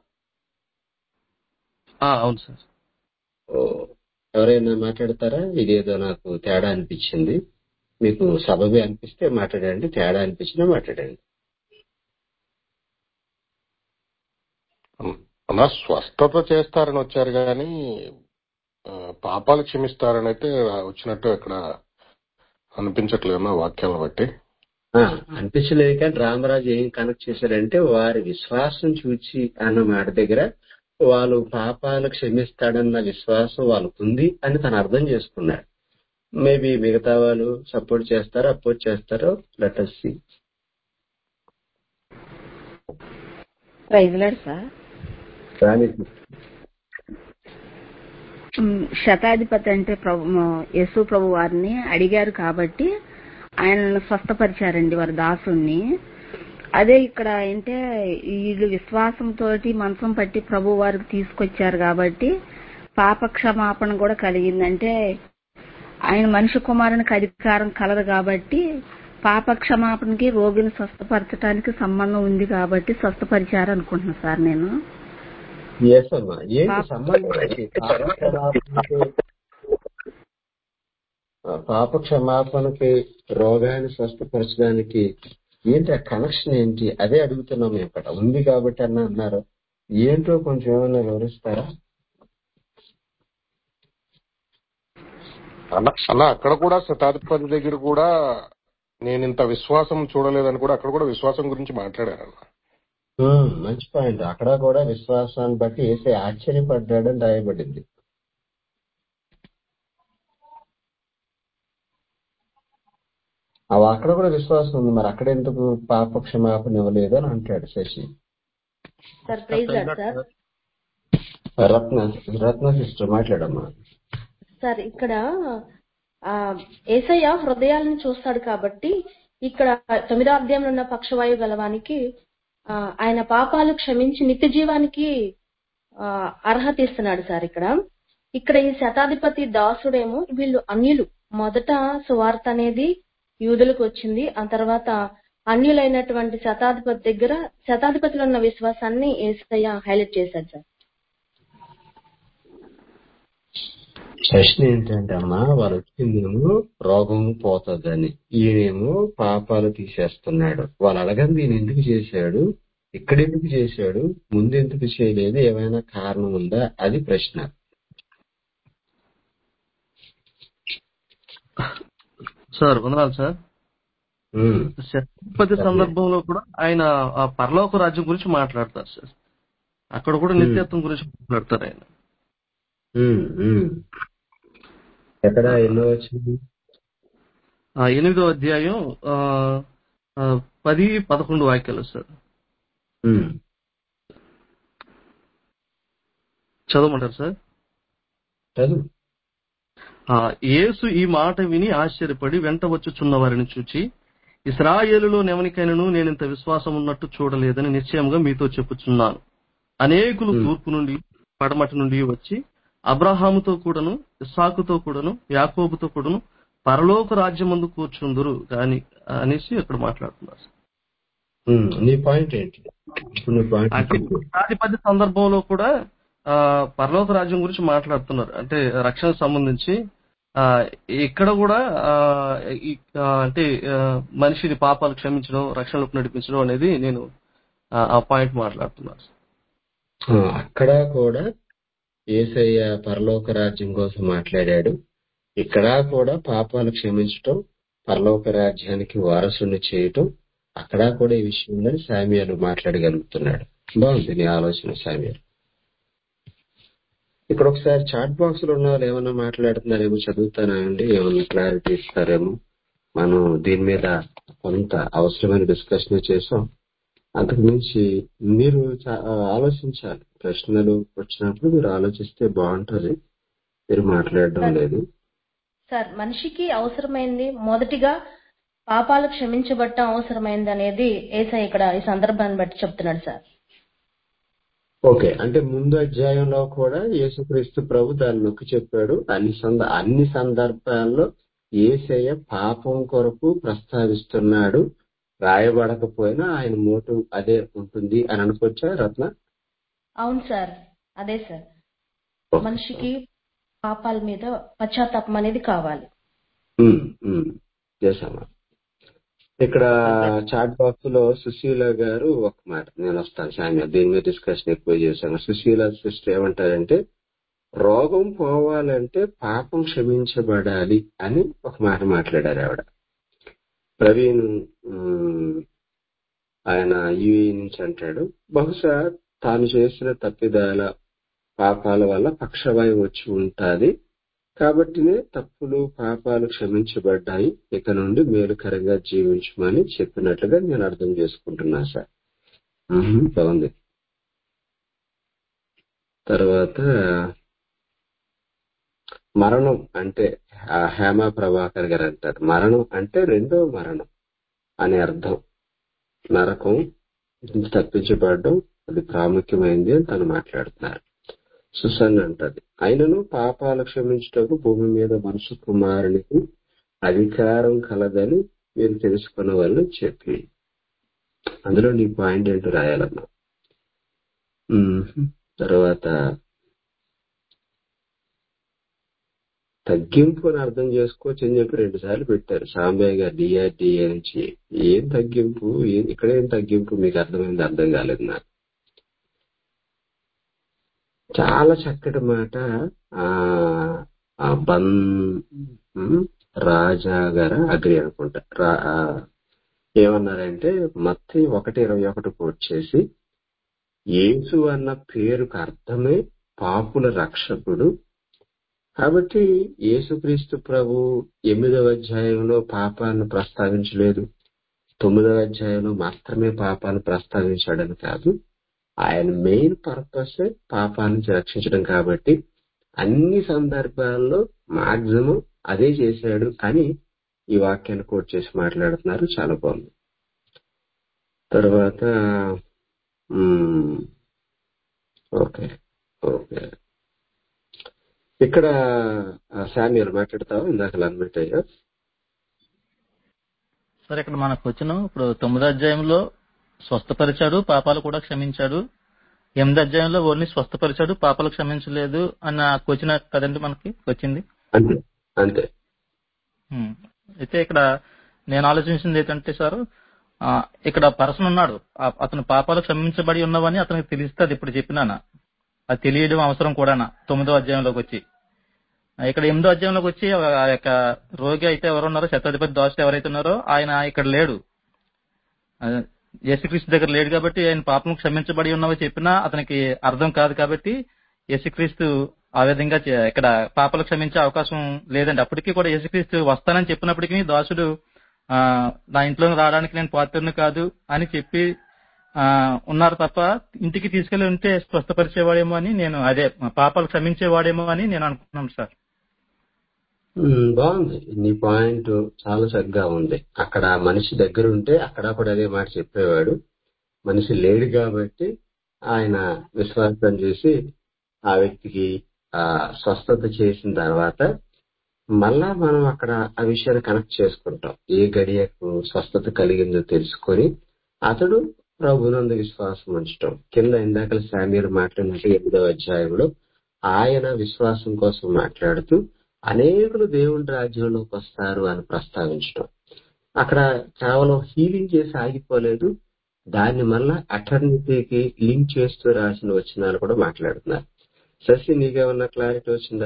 అవును సార్. ఎవరైనా మాట్లాడతారా? ఇదేదో నాకు తేడా అనిపించింది. మీకు సబబే అనిపిస్తే మాట్లాడండి, తేడా అనిపించినా మాట్లాడండి. అలా స్వస్థత చేస్తారని వచ్చారు కానీ పాపాలు క్షమిస్తారని అయితే వచ్చినట్టు ఇక్కడ అనిపించట్లేదు నా వాక్యాలను బట్టి. అనిపించలేదు. కానీ రామరాజు ఏం కనెక్ట్ చేశారంటే వారి విశ్వాసం చూచి అన్న మాట దగ్గర వాళ్ళు పాపాలు క్షమిస్తాడన్న విశ్వాసం వాళ్ళకు ఉంది అని తను అర్థం చేసుకున్నాడు. మేబీ మిగతా వాళ్ళు సపోర్ట్ చేస్తారో అపోజ్ చేస్తారో let us see. Praise lord sir. శతాధిపతి అంటే యేసు ప్రభు వారిని అడిగారు కాబట్టి ఆయనను స్వస్థపరిచారండి వారి దాసుని. అదే ఇక్కడ అంటే వీళ్ళు విశ్వాసంతో మంచం పట్టి ప్రభు వారికి తీసుకొచ్చారు కాబట్టి పాప క్షమాపణ కూడా కలిగిందంటే ఆయన మనిషి కుమారునికి అధికారం కలదు కాబట్టి పాప క్షమాపణకి రోగిని స్వస్థపరచడానికి సంబంధం ఉంది కాబట్టి స్వస్థపరిచారు అనుకుంటున్నా సార్ నేను. ఏంటి సంబంధం? పాప క్షమాపణకి రోగాన్ని స్వస్థపరచడానికి ఏంటి ఆ కనెక్షన్ ఏంటి? అదే అడుగుతున్నాం. ఇక్కడ ఉంది కాబట్టి అన్నారు. ఏంటో కొంచెం ఏమైనా వివరిస్తారా? అలా అక్కడ కూడా శతాధిపతి దగ్గర కూడా నేను ఇంత విశ్వాసం చూడలేదని కూడా అక్కడ కూడా విశ్వాసం గురించి మాట్లాడారు. మంచి పాయింట్. అక్కడ కూడా విశ్వాసాన్ని బట్టి యేసయ్య ఆశ్చర్యపడ్డాడని రాయబడింది. అక్కడ కూడా విశ్వాసం ఉంది. మరి అక్కడ ఎందుకు పాప క్షమాపణ ఇవ్వలేదు అని అంటాడు శశి. రత్న సిస్టర్ మాట్లాడమ్మా. సార్ ఇక్కడ యేసయ్య హృదయాలను చూస్తాడు కాబట్టి ఇక్కడ 9వ అధ్యాయంలో ఉన్న పక్షవాయు గలవానికి ఆయన పాపాలు క్షమించి నిత్య జీవానికి అర్హత ఇస్తున్నాడు సార్. ఇక్కడ ఈ శతాధిపతి దాసుడేమో వీళ్ళు అన్యులు. మొదట సువార్త అనేది యూదులకు వచ్చింది. ఆ తర్వాత అన్యులైనటువంటి శతాధిపతిలో ఉన్న విశ్వాసాన్ని యేసయ్య హైలైట్ చేశాడు సార్. ప్రశ్న ఏంటంటే అమ్మా, వాళ్ళు వచ్చిందేమో రోగం పోతుందని, ఈయనేమో పాపాలు తీసేస్తున్నాడు. వాళ్ళు అడగంది ఈయన ఎందుకు చేశాడు, ఇక్కడెందుకు చేశాడు, ముందు ఎందుకు చేయలేదు, ఏమైనా కారణం ఉందా? అది ప్రశ్న. సార్ వందనాలు సార్. శతాధిపతి సందర్భంలో కూడా ఆయన ఆ పరలోక రాజ్యం గురించి మాట్లాడతారు సార్. అక్కడ కూడా నిత్యత్వం గురించి మాట్లాడతారు ఆయన. ఎక్కడ ఎన్నో వచ్చింది? 8వ అధ్యాయం 10-11 వాక్యాలు సార్. చదవమంటారు సార్? చదువు. యేసు ఈ మాట విని ఆశ్చర్యపడి వెంట వచ్చుచున్న వారిని చూచి, ఇశ్రాయేలులో నెవనికైనను నేనింత విశ్వాసం ఉన్నట్టు చూడలేదని నిశ్చయంగా మీతో చెప్పుచున్నాను. అనేకులు తూర్పు నుండి పడమటి నుండి వచ్చి అబ్రహాముతో కూడాను, ఇస్సాకుతో కూడాను, యాకోబుతో కూడాను పరలోక రాజ్యమందు కూర్చుందురు గాని అనేసి అక్కడ మాట్లాడుతున్నారు. నీ పాయింట్ ఏంటి? శతాధిపతి సందర్భంలో కూడా పరలోక రాజ్యం గురించి మాట్లాడుతున్నారు. అంటే రక్షణ సంబంధించి ఇక్కడ కూడా అంటే మనిషిని పాపాలు క్షమించడం, రక్షణలోకి నడిపించడం అనేది నేను ఆ పాయింట్ మాట్లాడుతున్నాను. అక్కడ కూడా యేసయ్య పరలోక రాజ్యం కోసం మాట్లాడాడు. ఇక్కడ కూడా పాపాలు క్షమించటం, పరలోక రాజ్యానికి వారసుని చేయటం, అక్కడ కూడా ఈ విషయంలో శామ్యూయలు మాట్లాడగలుగుతున్నాడు. బాగుంది నీ ఆలోచన శామ్యూయల్. ఇక్కడ ఒకసారి చాట్ బాక్స్ లో ఉన్న వాళ్ళు ఏమన్నా మాట్లాడుతున్నారేమో చదువుతానండి, ఏమన్నా క్లారిటీ ఇస్తారేమో. మనం దీని మీద కొంత అవసరమైన డిస్కషన్ చేసాం. అంతకు మించి మీరు ఆలోచించాలి. ప్రశ్నలు వచ్చినప్పుడు మీరు ఆలోచిస్తే బాగుంటది. మీరు మాట్లాడడం లేదు సార్. మనిషికి అవసరమైంది మొదటిగా పాపాలు క్షమించబడటం అవసరమైంది అనేది యేసయ్య ఇక్కడ ఈ సందర్భాన్ని బట్టి చెప్తున్నాడు సార్. ఓకే, అంటే ముందు అధ్యాయంలో కూడా యేసుక్రీస్తు ప్రభు దాన్ని నొక్కి చెప్పాడు. అన్ని సందర్భాల్లో యేసయ్య పాపం కొరకు ప్రస్తావిస్తున్నాడు. రాయబడకపోయినా ఆయన మోటివ్ అదే ఉంటుంది అని అనుకోవచ్చా రత్న? అవును సార్, అదే సార్. మనిషికి పాపాల మీద పశ్చాత్తాపం అనేది కావాలి. చేసామా? ఇక్కడ చాట్ బాక్స్ లో సుశీల గారు ఒక మాట, నేను వస్తాను సామ్య, దీని మీద డిస్కషన్ ఎక్కువ చేశాను. సుశీల సిస్టర్ ఏమంటారంటే, రోగం పోవాలంటే పాపం క్షమించబడాలి అని ఒక మాట మాట్లాడారు ఆవిడ. ప్రవీణ్ ఆయన యూఏ నుంచి అంటాడు, బహుశా తాను చేసిన తప్పిదాల పాపాల వల్ల పక్షవాయువు వచ్చి ఉంటుంది కాబట్టినే తప్పులు పాపాలు క్షమించబడ్డాయి, ఇక నుండి మేలుకరంగా జీవించమని చెప్పినట్లుగా నేను అర్థం చేసుకుంటున్నా సార్. బాగుంది. తర్వాత మరణం అంటే హేమ ప్రభాకర్ గారు అంటారు, మరణం అంటే రెండో మరణం అని అర్థం. నరకం నుంచి తప్పించబడడం అది ప్రాముఖ్యమైంది అని తను మాట్లాడుతున్నారు. సుసన్ అంటది, అయినను పాపాలు క్షమించటకు భూమి మీద మనుషు కుమారునికి అధికారం కలదని మీరు తెలుసుకున్న వాళ్ళు చెప్పి. అందులో నీ పాయింట్ ఏంటో రాయాలన్నా. తర్వాత తగ్గింపు అని అర్థం చేసుకోవచ్చు అని చెప్పి 2 సార్లు పెట్టారు సాంబయ్య గారు డిఆర్డిఏ నుంచి. ఏం తగ్గింపు, ఇక్కడ ఏం తగ్గింపు మీకు అర్థమైంది? అర్థం కాలేదు నాకు. చాలా చక్కటి మాట. రాజా గారు అగ్రి అనుకుంటా ఏమన్నారంటే మత్తయి 1:21 కోట్ చేసి, యేసు అన్న పేరుకు అర్థమే పాపుల రక్షకుడు. కాబట్టి యేసుక్రీస్తు ప్రభు 8వ అధ్యాయంలో పాపాలను ప్రస్తావించలేదు, 9వ అధ్యాయంలో మాత్రమే పాపాలను ప్రస్తావించాడని కాదు. ఆయన మెయిన్ పర్పస్ పాపాల నుంచి రక్షించడం. కాబట్టి అన్ని సందర్భాల్లో మాక్సిమం అదే చేశాడు అని ఈ వాక్యాన్ని కోట్ చేసి మాట్లాడుతున్నారు. చాలా బాగుంది. తర్వాత ఓకే ఓకే ఇక్కడ శామ్యూల్ మాట్లాడతావా? ఇందాక అన్మిట్ అయ్యా. సరే, ఇక్కడ మనకు వచ్చిన ఇప్పుడు 9వ అధ్యాయంలో స్వస్థపరిచాడు, పాపాలు కూడా క్షమించాడు. 8వ అధ్యాయంలో ఓన్లీ స్వస్థపరిచాడు, పాపాలు క్షమించలేదు అన్న క్వశ్చన్ కదండి మనకి వచ్చింది. అంతే అంతే. అయితే ఇక్కడ నేను ఆలోచించింది ఏంటంటే సార్, ఇక్కడ పర్సన్ ఉన్నాడు, అతను పాపాలు క్షమించబడి ఉన్నవని అతనికి తెలిస్తే అది ఇప్పుడు చెప్పినానా, అది తెలియడం అవసరం కూడా 9వ అధ్యాయంలోకి వచ్చి. ఇక్కడ 8వ అధ్యాయంలోకి వచ్చి ఆ యొక్క రోగి అయితే ఎవరున్నారో, శతాధిపతి దాసుడు ఎవరైతే ఉన్నారో ఆయన ఇక్కడ లేడు, యేసుక్రీస్తు దగ్గర లేడు. కాబట్టి ఆయన పాపం క్షమించబడి ఉన్నవి చెప్పినా అతనికి అర్థం కాదు. కాబట్టి యేసుక్రీస్తు ఆ విధంగా ఇక్కడ పాపాలు క్షమించే అవకాశం లేదండి. అప్పటికీ కూడా యేసుక్రీస్తు వస్తానని చెప్పినప్పటికీ దాసుడు నా ఇంట్లో రావడానికి నేను పాత్రను కాదు అని చెప్పి ఉన్నారు తప్ప ఇంటికి తీసుకెళ్లి ఉంటే స్వస్థపరిచేవాడేమో అని నేను, అదే పాపాలు క్షమించేవాడేమో అని నేను అనుకున్నాను సార్. బాగుంది, నీ పాయింట్ చాలా చక్కగా ఉంది. అక్కడ మనిషి దగ్గర ఉంటే అక్కడ కూడా అదే మాట చెప్పేవాడు. మనిషి లేడు కాబట్టి ఆయన విశ్వాసం చేసి ఆ వ్యక్తికి స్వస్థత చేసిన తర్వాత మళ్ళా మనం అక్కడ ఆ విషయాన్ని కనెక్ట్ చేసుకుంటాం. ఏ గడియకు స్వస్థత కలిగిందో తెలుసుకొని అతడు ప్రభునందు విశ్వాసం ఉంచటం. కింద ఇందాక శామ్యూల్ మాట్లాడినట్టు 8వ అధ్యాయంలో ఆయన విశ్వాసం కోసం మాట్లాడుతూ అనేకులు దేవుని రాజ్యంలోకి వస్తారు అని ప్రస్తావించడం. అక్కడ కేవలం హీలింగ్ చేసి ఆగిపోలేదు, దాన్ని మళ్ళా అటర్నిటీకి లింక్ చేస్తూ రాసిన వచనాలు కూడా మాట్లాడుతున్నారు. శశి, నీకేమన్నా క్లారిటీ వచ్చిందా?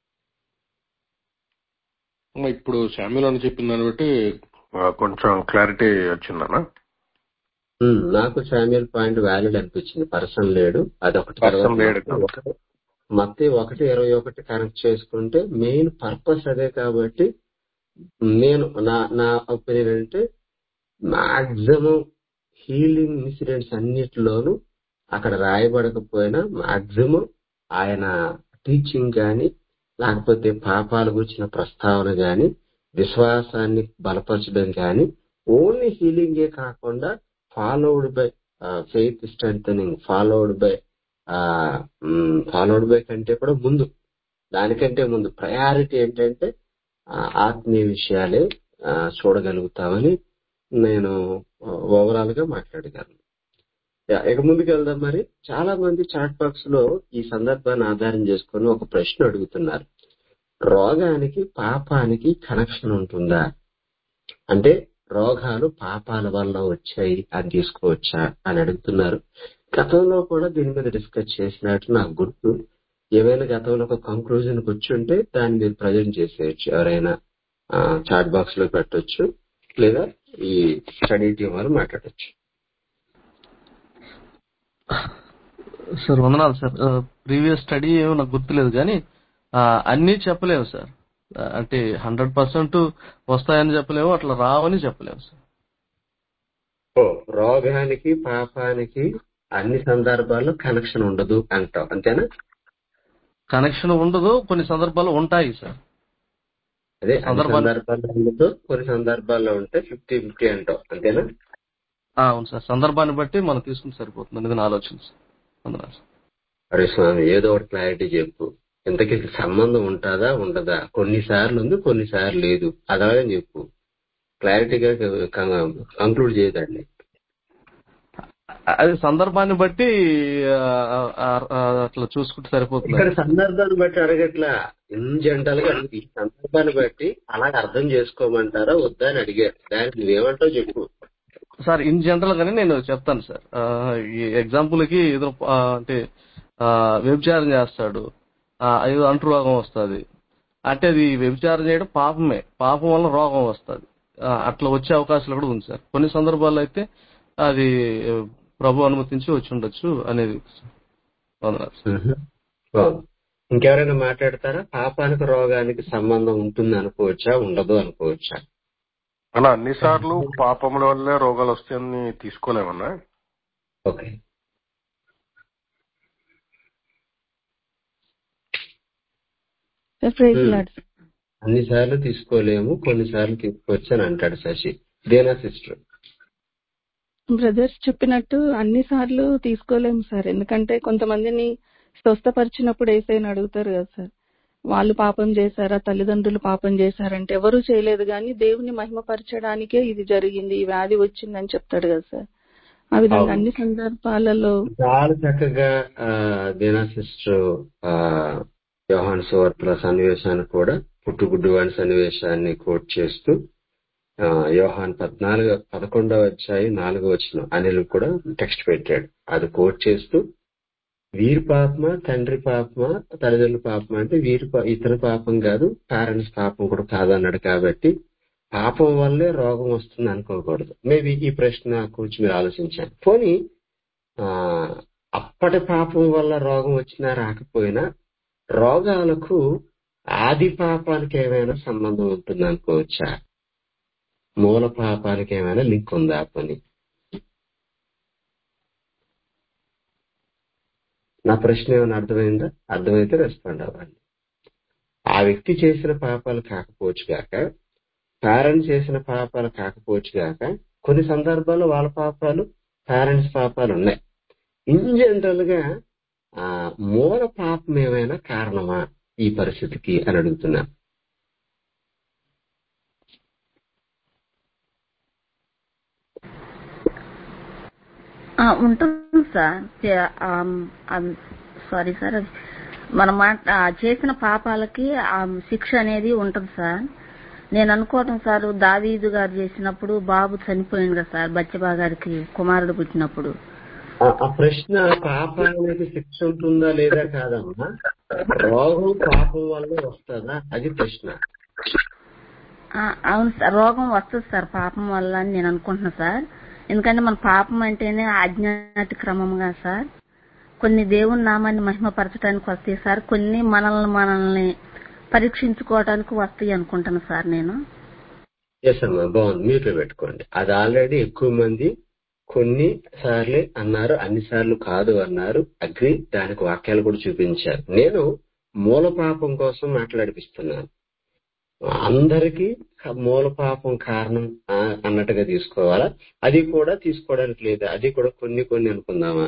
ఇప్పుడు శామ్యూల్ అని చెప్పిన దాన్ని బట్టి కొంచెం క్లారిటీ వచ్చిందన్నా. నాకు శామ్యూల్ పాయింట్ వ్యాలిడ్ అనిపించింది. పర్సన్ లేడు, అదొకటి. మత్తయి 1:21 కనెక్ట్ చేసుకుంటే మెయిన్ పర్పస్ అదే. కాబట్టి నేను నా ఒపీనియన్ అంటే మాక్సిమం హీలింగ్ ఇన్సిడెంట్స్ అన్నిటిలోనూ అక్కడ రాయబడకపోయినా మాక్సిమం ఆయన టీచింగ్ గాని లేకపోతే పాపాల గురించిన ప్రస్తావన గాని విశ్వాసాన్ని బలపరచడం గాని ఓన్లీ హీలింగే కాకుండా followed by faith strengthening, followed by కంటే కూడా ముందు, దానికంటే ముందు ప్రయారిటీ ఏంటంటే ఆత్మీయ విషయాలే చూడగలుగుతామని నేను ఓవరాల్ గా మాట్లాడగలను. ఇక ముందుకు వెళ్దాం. మరి చాలా మంది చాట్ బాక్స్ లో ఈ సందర్భాన్ని ఆధారం చేసుకుని ఒక ప్రశ్న అడుగుతున్నారు, రోగానికి పాపానికి కనెక్షన్ ఉంటుందా? అంటే రోగాలు పాపాల వల్ల వచ్చాయి అని తీసుకోవచ్చా అని అడుగుతున్నారు. గతంలో కూడా దీని మీద డిస్కస్ చేసినట్టు నాకు గుర్తు. ఏమైనా గతంలో ఒక కంక్లూజన్ కి వచ్చి ఉంటే దాన్ని మీరు ప్రజెంట్ చేసేయచ్చు, ఎవరైనా చాట్ బాక్స్ లో పెట్టొచ్చు, లేదా ఈ స్టడీ టీం వారు మాట్లాడచ్చు. సార్ వందనాలు సార్. ప్రీవియస్ స్టడీ ఏమో నాకు గుర్తులేదు, కానీ అన్నీ చెప్పలేము సార్. అంటే 100% వస్తాయని చెప్పలేము, అట్లా రావని చెప్పలేము సార్. రోగానికి పాపానికి అన్ని సందర్భాల్లో కనెక్షన్ ఉండదు అంటావు, అంతేనా? కనెక్షన్ ఉండదు, కొన్ని సందర్భాలు ఉంటాయి సార్. అదే అన్ని సందర్భాలు సందర్భాల్లో ఉండదు, కొన్ని సందర్భాల్లో ఉంటే 50-50 అంటావు అంతేనా? అవును సార్, సందర్భాన్ని బట్టి మనం తీసుకుంటే సరిపోతుంది అనేది నా ఆలోచన సార్. వందనాలు సార్. అరే స్వామి, ఏదో ఒకటి క్లారిటీ చెప్పు. ఇంతకీ సంబంధం ఉంటుందా ఉండదా? కొన్నిసార్లు ఉంది, కొన్నిసార్లు లేదు. అలాగే చెప్పు, క్లారిటీగా కంక్లూడ్ చేయదండి. అది సందర్భాన్ని బట్టి అట్లా చూసుకుంటే సరిపోతుంది. ఇక్కడ సందర్భాన్ని బట్టి అడగట్లా, ఇన్ జనరల్ గా అడుగు. ఈ సందర్భాన్ని బట్టి అలాగ అర్థం చేసుకోమంటారా వద్దా అని అడిగారు. దానికి నువ్వేమంటావు చెప్పు. సార్ ఇన్ జనరల్ గానే నేను చెప్తాను సార్. ఈ ఎగ్జాంపుల్ కి ఏదో అంటే వ్యభిచారం చేస్తాడు, ఏదో అంటు రోగం వస్తుంది అంటే అది వ్యభిచారం చేయడం పాపమే, పాపం వల్ల రోగం వస్తుంది, అట్లా వచ్చే అవకాశాలు కూడా ఉంది సార్. కొన్ని సందర్భాల్లో అయితే అది ప్రభు అనుమతించి వచ్చి ఉండొచ్చు అనేది. బాగుంది. ఇంకెవరైనా మాట్లాడతారా? పాపానికి రోగానికి సంబంధం ఉంటుంది అనుకోవచ్చా, ఉండదు అనుకోవచ్చా? అలా అన్నిసార్లు పాపముల వల్లే రోగాలు వస్తాయని తీసుకోలేమన్నా? ఓకే, అన్నిసార్లు తీసుకోలేము, కొన్నిసార్లు తీసుకోవచ్చు అని అంటాడు శశి. దేనా సిస్టర్? బ్రదర్స్ చెప్పినట్టు అన్ని సార్లు తీసుకోలేము సార్. ఎందుకంటే కొంతమందిని స్వస్థపరిచినప్పుడు ఏసైనా అడుగుతారు కదా సార్, వాళ్ళు పాపం చేశారా, తల్లిదండ్రులు పాపం చేశారంటే ఎవరు చేయలేదు, కానీ దేవుని మహిమపరచడానికే ఇది జరిగింది, ఈ వ్యాధి వచ్చిందని చెప్తాడు కదా సార్. ఆ విధంగా అన్ని సందర్భాలలో చాలా చక్కగా దేనా సిస్టర్ యోహాను సువార్తల సన్నివేశాన్ని కూడా, పుట్టుగుడ్డువాని సన్నివేశాన్ని కోట్ చేస్తూ యోహాను 11:4 అనిల్ కూడా టెక్స్ట్ పెట్టాడు. అది కోట్ చేస్తూ వీరి పాపమా తండ్రి పాపమా తల్లిదండ్రుల పాపమా అంటే ఇతని పాపం కాదు, పేరెంట్స్ పాపం కూడా కాదన్నాడు. కాబట్టి పాపం వల్లే రోగం వస్తుంది అనుకోకూడదు. మేబీ ఈ ప్రశ్న కూర్చి మీరు ఆలోచించాను. పోనీ అప్పటి పాపం వల్ల రోగం వచ్చినా రాకపోయినా రోగాలకు ఆది పాపానికి ఏమైనా సంబంధం ఉంటుంది అనుకోవచ్చా? మూల పాపానికి ఏమైనా లింక్ ఉందా? పని నా ప్రశ్న ఏమైనా అర్థమైందా? అర్థమైతే రెస్పాండ్ అవ్వండి. ఆ వ్యక్తి చేసిన పాపాలు కాకపోవచ్చు గాక, పేరెంట్స్ చేసిన పాపాలు కాకపోవచ్చు గాక, కొన్ని సందర్భాల్లో వాళ్ళ పాపాలు పేరెంట్స్ పాపాలు ఉన్నాయి. ఇన్ జనరల్ గా మూల పాపం ఏమైనా కారణమా ఈ పరిస్థితికి అని అడుగుతున్నా. ఉంటుంది సార్. సారీ సార్, మనం చేసిన పాపాలకి శిక్ష అనేది ఉంటుంది సార్. నేను అనుకోవటం సార్, దావీదు గారు చేసినప్పుడు బాబు చనిపోయింది కదా సార్, బత్షెబా గారికి కుమారుడు పుట్టినప్పుడు. ఆ ప్రశ్న పాపానికి శిక్ష ఉంటుందా లేదా కాదమ్మా, రోగం పాపం వల్ల వస్తుందా అది ప్రశ్న. అవును సార్, రోగం వస్తుంది సార్ పాపం వల్ల అని నేను అనుకుంటున్నా సార్. ఎందుకంటే మన పాపం అంటేనే అజ్ఞాతి క్రమంగా సార్, కొన్ని దేవుని నామాన్ని మహిమపరచడానికి వస్తాయి సార్, కొన్ని మనల్ని పరీక్షించుకోవడానికి వస్తాయి అనుకుంటాను సార్ నేను. ఎస్ అమ్మా, బాగుంది, మీట్లో పెట్టుకోండి. అది ఆల్రెడీ ఎక్కువ మంది కొన్ని సార్లే అన్నారు, అన్ని సార్లు కాదు అన్నారు. అగ్రి, దానికి వాక్యాలు కూడా చూపించారు. నేను మూల పాపం కోసం మాట్లాడిపిస్తున్నాను. అందరికీ మూల పాపం కారణం అన్నట్టుగా తీసుకోవాలా? అది కూడా తీసుకోవడానికి లేదా? అది కూడా కొన్ని అనుకుందామా?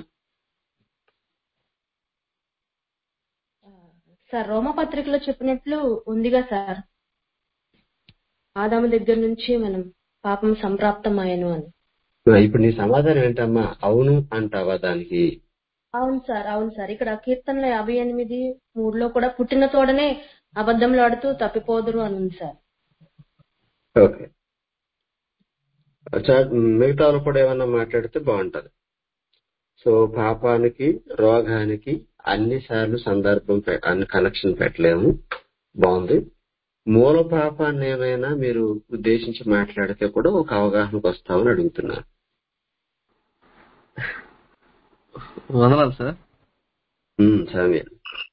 సార్ రోమపత్రికలో చెప్పినట్లు ఉందిగా సార్, ఆదాము దగ్గర నుంచి మనం పాపం సంప్రాప్తమయ్యను అని. ఇప్పుడు నీ సమాధానం ఏంటమ్మా? అవును అంటావా దానికి? అవును సార్. ఇక్కడ కీర్తనలో 58:3 కూడా పుట్టిన తోడనే అబద్ధంలో ఆడుతూ తప్పిపోదురు అని ఉంది సార్. ఓకే, మిగతా వాళ్ళు కూడా ఏమన్నా మాట్లాడితే బాగుంటది. సో పాపానికి రోగానికి అన్ని సార్లు సందర్భం అన్ని కనెక్షన్ పెట్టలేము. బాగుంది. మూల పాపాన్ని ఏమైనా మీరు ఉద్దేశించి మాట్లాడితే కూడా ఒక అవగాహనకు వస్తామని అడుగుతున్నాను. వందనాలు సార్. సామ్య,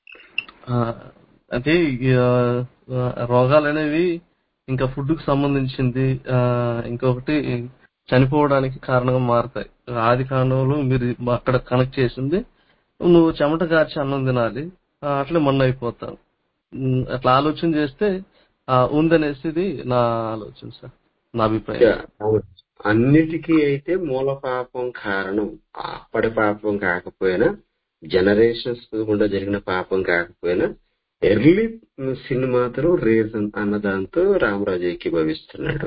అంటే రోగాలు అనేవి ఇంకా ఫుడ్ కు సంబంధించింది, ఇంకొకటి చనిపోవడానికి కారణంగా మారుతాయి. ఆది కాండంలో మీరు అక్కడ కనెక్ట్ చేసింది, నువ్వు చెమట కార్చి అన్నం తినాలి, అట్లే మొన్న అయిపోతాను. అట్లా ఆలోచన చేస్తే ఉందనేసి ఇది నా ఆలోచన సార్, నా అభిప్రాయం. అన్నిటికీ అయితే మూల పాపం కారణం. అప్పటి పాపం కాకపోయినా, జనరేషన్స్ గుండా జరిగిన పాపం కాకపోయినా, ఎర్లీ సిన్ మాత్రం రీజన్ అన్న దాంతో రామరాజు ఏకీభవిస్తున్నాడు.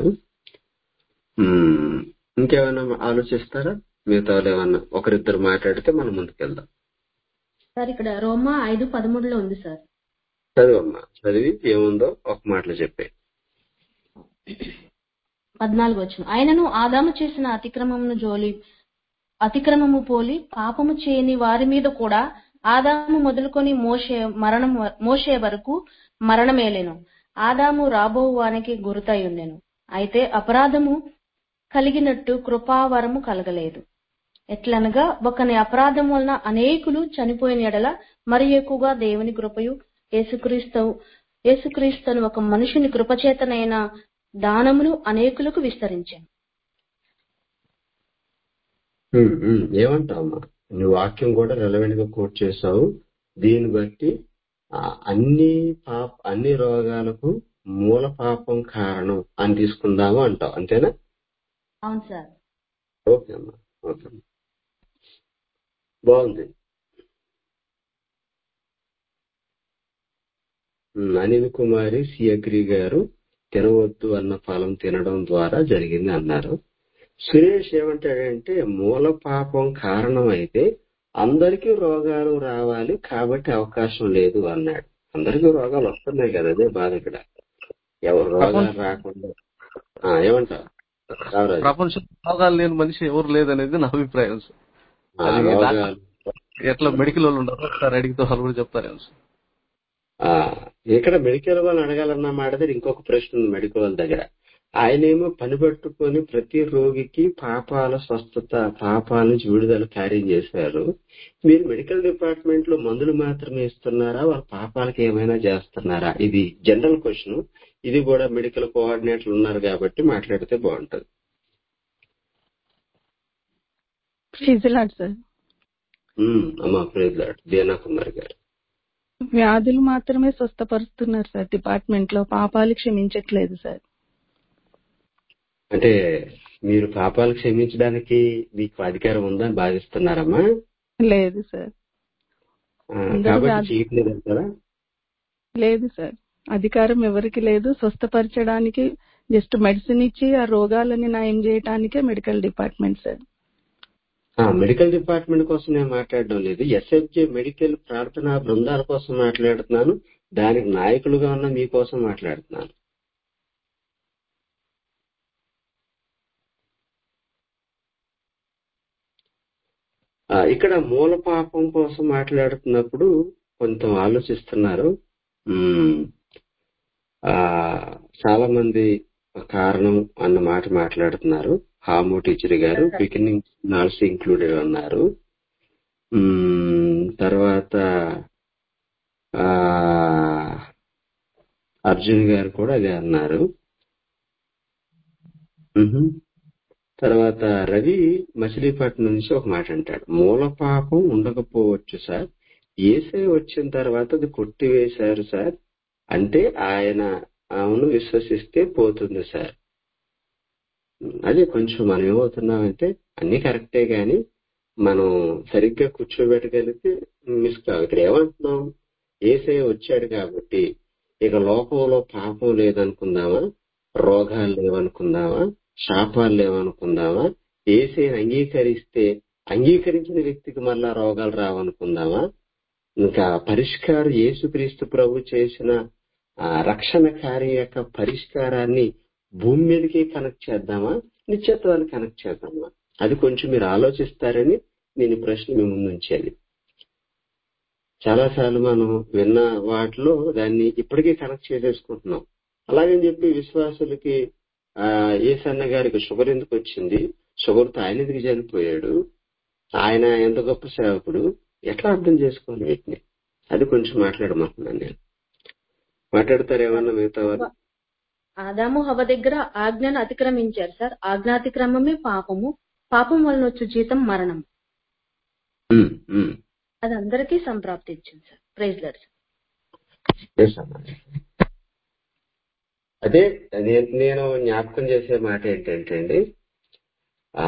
ఇంకేమైనా ఆలోచిస్తారా? మిగతా వాళ్ళు ఏమన్నా ఒకరిద్దరు మాట్లాడితే మనం ముందుకెళ్దాం. సార్ ఇక్కడ రోమా 5:13 ఉంది సార్. చదివమ్మా, చదివి ఏముందో ఒక మాటలో చెప్పే. 14 వచనం. ఆయనను ఆదాము చేసిన అతిక్రమము పోలి పాపము చేయని వారి మీద కూడా ఆదాము మొదలుకొని మోషే వరకు మరణమేలెను. ఆదాము రాబో వానికి గురుతై ఉండెను, అయితే అపరాధము కలిగినట్టు కృపావరము కలగలేదు. ఎట్లనగా ఒకని అపరాధం వలన అనేకులు చనిపోయిన ఎడల మరి ఎక్కువగా దేవుని కృపయు యేసుక్రీస్తును ఒక మనుషుని కృపచేతనైన దానమును అనేకులకు విస్తరించాను. ఏమంటావమ్మా? నీ వాక్యం కూడా రెలవెంట్ గా కోట్ చేసావు. దీన్ని బట్టి అన్ని రోగాలకు మూల పాపం కారణం అని తీసుకుందాము అంటావు, అంతేనా? అవును సార్. ఓకే అమ్మా, ఓకే, బాగుంది. అనిల్ కుమారి సియగ్రి గారు తినవద్దు అన్న ఫలం తినడం ద్వారా జరిగింది అన్నారు. సురేష్ ఏమంటాడంటే మూల పాపం కారణం అయితే అందరికీ రోగాలు రావాలి కాబట్టి అవకాశం లేదు అన్నాడు. అందరికీ రోగాలు వస్తున్నాయి కదా, అదే బాధ ఇక్కడ. ఎవరు రోగాలు రాకుండా ఏమంటారు? ప్రపంచంలో రోగాలు లేని మనిషి ఎవరు లేదనేది నా అభిప్రాయం సార్. ఎట్లా మెడికల్ వాళ్ళు ఉండరు సార్, అడిగితే వాళ్ళు కూడా చెప్తారేమో సార్. ఇక్కడ మెడికల్ వాళ్ళని అడగాలన్న మాట ఇంకొక ప్రశ్న ఉంది మెడికల్ వాళ్ళ దగ్గర. ఆయనేమో పని పట్టుకొని ప్రతి రోగికి పాపాల స్వస్థత, పాపాల నుంచి విడుదల కార్యం చేశారు. మీరు మెడికల్ డిపార్ట్మెంట్ లో మందులు మాత్రమే ఇస్తున్నారా, వాళ్ళ పాపాలకి ఏమైనా చేస్తున్నారా? ఇది జనరల్ క్వశ్చన్. ఇది కూడా మెడికల్ కోఆర్డినేటర్లు ఉన్నారు కాబట్టి మాట్లాడితే బాగుంటది. అమ్మా ప్రైజ్ లార్డ్. దేనా కుమార్ గారు. వ్యాధులు మాత్రమే స్వస్థపరుస్తున్నారు సార్, డిపార్ట్మెంట్ లో పాపాలు క్షమించట్లేదు సార్. అంటే మీరు పాపాలు క్షమించడానికి మీకు అధికారం ఉందని భావిస్తున్నారమ్మా? లేదు సార్. కాబట్టి చేయట్లేదంటారా? లేదు సార్, అధికారం ఎవరికి లేదు. స్వస్థపరచడానికి జస్ట్ మెడిసిన్ ఇచ్చి ఆ రోగాలని నయం చేయడానికే medical department sir. Medical department కోసం నేను మాట్లాడడం లేదు, ఎస్ఎఫ్జే మెడికల్ ప్రార్థనా బృందాల కోసం మాట్లాడుతున్నాను. దానికి నాయకులుగా ఉన్న మీకోసం మాట్లాడుతున్నాను. ఇక్కడ మూల పాపం కోసం మాట్లాడుతున్నప్పుడు కొంత ఆలోచిస్తున్నారు. చాలా మంది కారణం అన్న మాట మాట్లాడుతున్నారు. హామో టీచర్ గారు బిగినింగ్ ఆల్సో ఇంక్లూడెడ్ అన్నారు. తర్వాత అర్జున్ గారు కూడా అదే అన్నారు. తర్వాత రవి మచిలీపట్నం నుంచి ఒక మాట అంటాడు, మూల పాపం ఉండకపోవచ్చు సార్, యేసయ్య వచ్చిన తర్వాత అది కొట్టివేశారు సార్, అంటే ఆయన అవును విశ్వసిస్తే పోతుంది సార్. అదే కొంచెం మనం ఏమవుతున్నామంటే అన్ని కరెక్టే గాని మనం సరిగ్గా కూర్చోబెట్టగలిగితే మిస్ కావు. ఇక్కడ ఏమంటున్నాం, యేసయ్య వచ్చాడు కాబట్టి ఇక లోకంలో పాపం లేదనుకుందామా, రోగాలు లేవనుకుందామా, శాపాలు లేవనుకుందామా, యేసయ్యను అంగీకరించిన వ్యక్తికి మళ్ళా రోగాలు రావనుకుందామా, ఇంకా పరిష్కారం యేసుక్రీస్తు ప్రభు చేసిన రక్షణ కార్యం యొక్క పరిష్కారాన్ని భూమి మీదకి కనెక్ట్ చేద్దామా, నిత్యత్వాన్ని కనెక్ట్ చేద్దామా? అది కొంచెం మీరు ఆలోచిస్తారని నేను ప్రశ్న మీ ముందు ఉంచాలి. చాలాసార్లు మనం విన్న వాటిలో దాన్ని ఇప్పటికీ కనెక్ట్ చేసేసుకుంటున్నాం. అలాగని చెప్పి విశ్వాసులకి యేసన్న గారికి షుగర్ ఎందుకు వచ్చింది, షుగర్తో ఆయన ఎందుకు చనిపోయాడు, ఆయన ఎంత గొప్ప సేవకుడు, ఎట్లా అర్థం చేసుకోవాలి వీటిని? అది కొంచెం మాట్లాడమంటున్నాను నేను. మాట్లాడతారేమన్నా మిగతా వాళ్ళు? ఆదాము హవ్వ దగ్గర ఆజ్ఞను అతిక్రమించారు సార్. ఆజ్ఞాతిక్రమమే పాపము, పాపం వలన వచ్చే జీతం మరణం. అది అందరికీ సంప్రాప్తి ఇచ్చింది సార్. Praise lord. అదే నేను జ్ఞాపకం చేసే మాట ఏంటంటే అండి, ఆ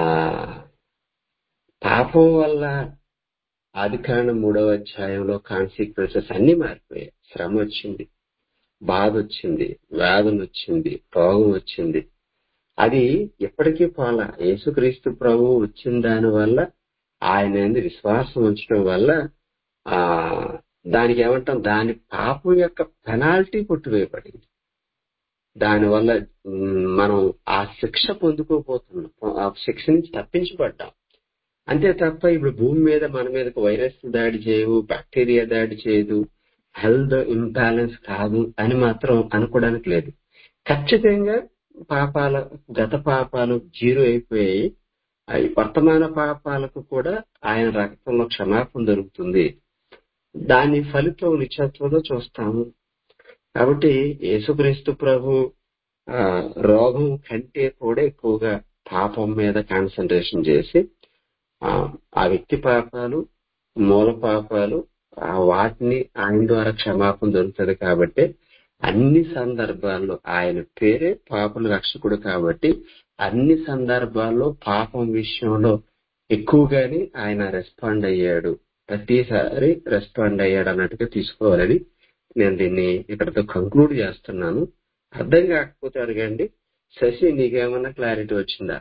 పాపం వల్ల ఆదికాండం 3వ అధ్యాయంలో కాన్సిక్వెన్సెస్ అన్ని మారిపోయాయి. శ్రమ వచ్చింది, బాధ వచ్చింది, వేదన వచ్చింది, రోగం వచ్చింది. అది ఎప్పటికీ పోలా. యేసుక్రీస్తు ప్రభువు వచ్చిన దాని వల్ల, ఆయన యందు విశ్వాసం ఉంచడం వల్ల ఆ దానికి ఏమంటాం, దాని పాపం యొక్క పెనాల్టీ కొట్టివేయబడింది. దానివల్ల మనం ఆ శిక్ష పొందుకోబోతున్నాం, ఆ శిక్ష నుంచి తప్పించబడ్డాం. అంతే తప్ప ఇప్పుడు భూమి మీద మన మీదకి వైరస్ దాడి చేయవు, బ్యాక్టీరియా దాడి చేయదు, హెల్త్ ఇంబ్యాలెన్స్ కాదు అని మాత్రం అనుకోవడానికి లేదు. ఖచ్చితంగా గత పాపాలు జీరో అయిపోయాయి. అవి వర్తమాన పాపాలకు కూడా ఆయన రక్తంలో క్షమాపణ దొరుకుతుంది. దాని ఫలితం నిత్యత్వంలో చూస్తాము. కాబట్టి యేసుక్రీస్తు ప్రభు రోగం కంటే కూడా ఎక్కువగా పాపం మీద కాన్సన్ట్రేషన్ చేసి ఆ వ్యక్తి పాపాలు, మూల పాపాలు, వాటిని ఆయన ద్వారా క్షమాపణ దొరుకుతుంది. కాబట్టి అన్ని సందర్భాల్లో ఆయన పేరే పాపుల రక్షకుడు. కాబట్టి అన్ని సందర్భాల్లో పాపం విషయంలో ఎక్కువగానే ఆయన రెస్పాండ్ అయ్యాడు, ప్రతిసారి రెస్పాండ్ అయ్యాడు అన్నట్టుగా తీసుకోవాలని నేను దీన్ని ఇక్కడతో కంక్లూడ్ చేస్తున్నాను. అర్థం కాకపోతే అడగండి. శశి, నీకేమన్నా క్లారిటీ వచ్చిందా?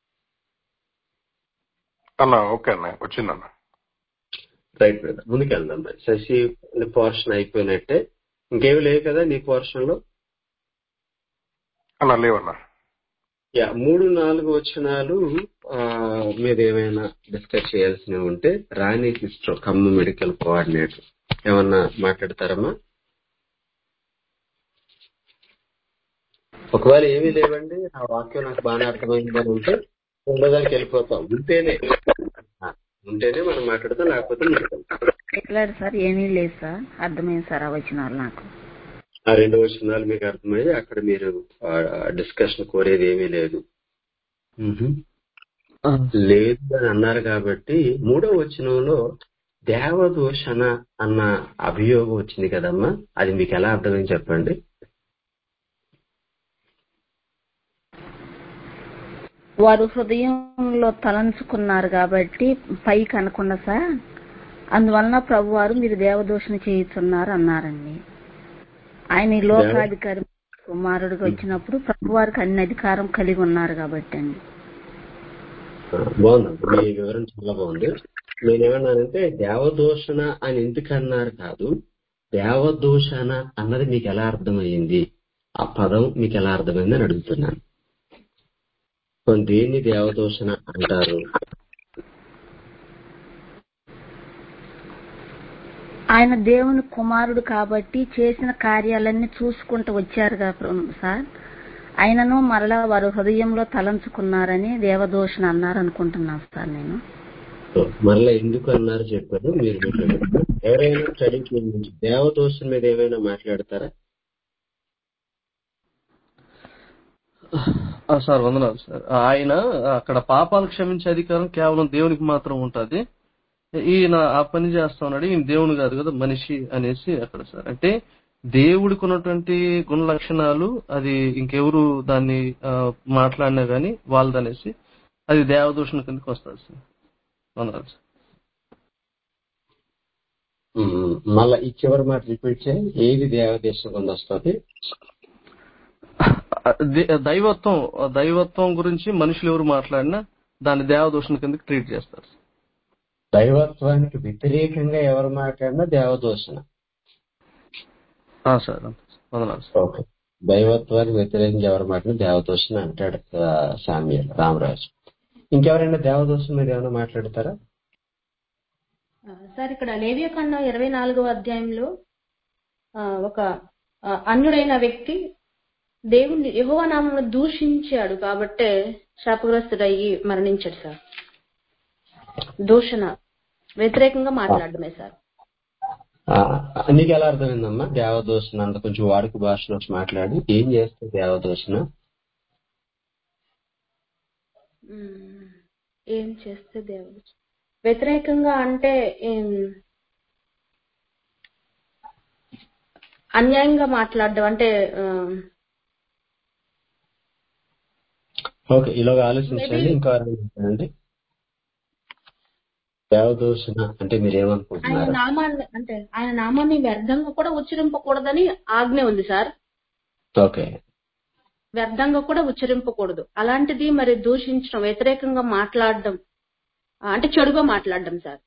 అన్నా ఓకే అన్న, వచ్చిందన్న. రైట్ బ్రదర్, ముందుకెళ్దాం. శశి పోర్షన్ అయిపోయినట్టే. ఇంకేమి లేవు కదా నీ పోర్షన్ లో? అన్నా లేవన్నా. 3-4 వచనాలు మీరు ఏమైనా డిస్కస్ చేయాల్సినవి ఉంటే Rani sister, Khammam medical coordinator, ఏమన్నా మాట్లాడతారమ్మా? ఒకవేళ ఏమీ లేవండి, ఆ వాక్యం నాకు బాగా అర్థమైందని ఉంటే ఉండదానికి వెళ్ళిపోతాం. ఉంటేనే మనం మాట్లాడతాం, లేకపోతే సార్ ఏమీ లేదు సార్, అర్థమైంది సార్ ఆ వచనాలు నాకు. ఆ 2 వచనాలు మీకు అర్థమయ్యి అక్కడ మీరు డిస్కషన్ కోరేది ఏమీ లేదు లేదు అని అన్నారు. కాబట్టి 3వ వచనంలో దేవదూషణ అన్న అభియోగం వచ్చింది కదమ్మా, అది మీకు ఎలా అర్థమైంది చెప్పండి. వారు హృదయంలో తలంచుకున్నారు కాబట్టి పైకి అనకుండా సార్, అందువలన ప్రభు వారు మీరు దేవదూషణ చేయుచున్నారు అన్నారండి. ఆయన ఈ లోకాధికారి కుమారుడికి వచ్చినప్పుడు ప్రభు వారికి అన్ని అధికారం కలిగి ఉన్నారు కాబట్టి అండి. బాగుంది, మీ వివరణ చాలా బాగుంది. నేనేమన్నానంటే దేవదూషణ అని ఎందుకన్నారు కాదు, దేవదూషణ అన్నది మీకు ఎలా అర్థమయ్యింది, ఆ పదం మీకు ఎలా అర్థమైంది అని అడుగుతున్నాను. దేన్ని దేవదూషణ అంటారు? ఆయన దేవుని కుమారుడు కాబట్టి చేసిన కార్యాలన్నీ చూసుకుంటూ వచ్చారు కదా సార్, ఆయనను మరలా వారు హృదయంలో తలంచుకున్నారని దేవదూషణ అన్నారు అనుకుంటున్నాను సార్ నేను. మరలా ఎందుకు అన్నారు చెప్పారు మీరు. ఎవరైనా స్టడీ గురించి దేవదూషణ మీద ఏమైనా మాట్లాడతారా? సార్ వందనాలు సార్. ఆయన అక్కడ పాపాలు క్షమించే అధికారం కేవలం దేవునికి మాత్రం ఉంటుంది. ఈయన ఆ పని చేస్తా ఉన్నాడు, ఈయన దేవుడు కాదు కదా మనిషి అనేసి అక్కడ సార్. అంటే దేవుడికి ఉన్నటువంటి గుణ లక్షణాలు అది ఇంకెవరు దాన్ని మాట్లాడినా గానీ వాళ్ళదనేసి అది దేవదూషణ కిందకి వస్తుంది సార్. వందనాలు సార్. మళ్ళా ఈ చివరి మాట రిపీట్ చేయండి, ఏది దేవదూషణ కింద వస్తుంది? దైవత్వం గురించి మనుషులు ఎవరు మాట్లాడినా దాన్ని దేవదూషణ కిందకి ట్రీట్ చేస్తారు. దైవత్వానికి వ్యతిరేకంగా ఎవరు మాట్లాడినా దేవదూషణ. సార్ వందనాలు. ఓకే, దైవత్వానికి వ్యతిరేకంగా ఎవరు మాట్లాడినా దేవదూషణ అంటాడు సామ్యూయల్ రామరాజు. ఇంకెవరైనా దేవదూషణ మీద ఏమైనా మాట్లాడతారా? సార్ ఇక్కడ లేవియాకాండం 24వ అధ్యాయంలో ఒక అన్యుడైన వ్యక్తి దేవుణ్ణి యెహోవా నామమును దూషించాడు కాబట్టే శాపగ్రస్తుడయ్యి మరణించాడు సార్. దూషణ వ్యతిరేకంగా మాట్లాడడమే సార్. నీకు ఎలా అర్థమైందమ్మా దేవదూషణ? అంత కొంచెం వాడుక భాషలో మాట్లాడి ఏం చేస్తే దేవదూషణ? ఏం చేస్తే దేవదూషణ వ్యతిరేకంగా అంటే అన్యాయంగా మాట్లాడడం అంటే ఓకే, ఇలాగ మేబీ ఆలోచించండి. ఇంకో అండి, దేవదూషణ అంటే ఆయన మీరేమనుకుంటున్నారు? ఆయన నామాన్ని వ్యర్థంగా కూడా ఉచ్చరింపకూడదని ఆజ్ఞ ఉంది సార్. ఓకే, వ్యర్థంగా కూడా ఉచ్చరింపకూడదు. అలాంటిది మరి దూషించడం, వ్యతిరేకంగా మాట్లాడడం అంటే చెడుగా మాట్లాడడం సార్.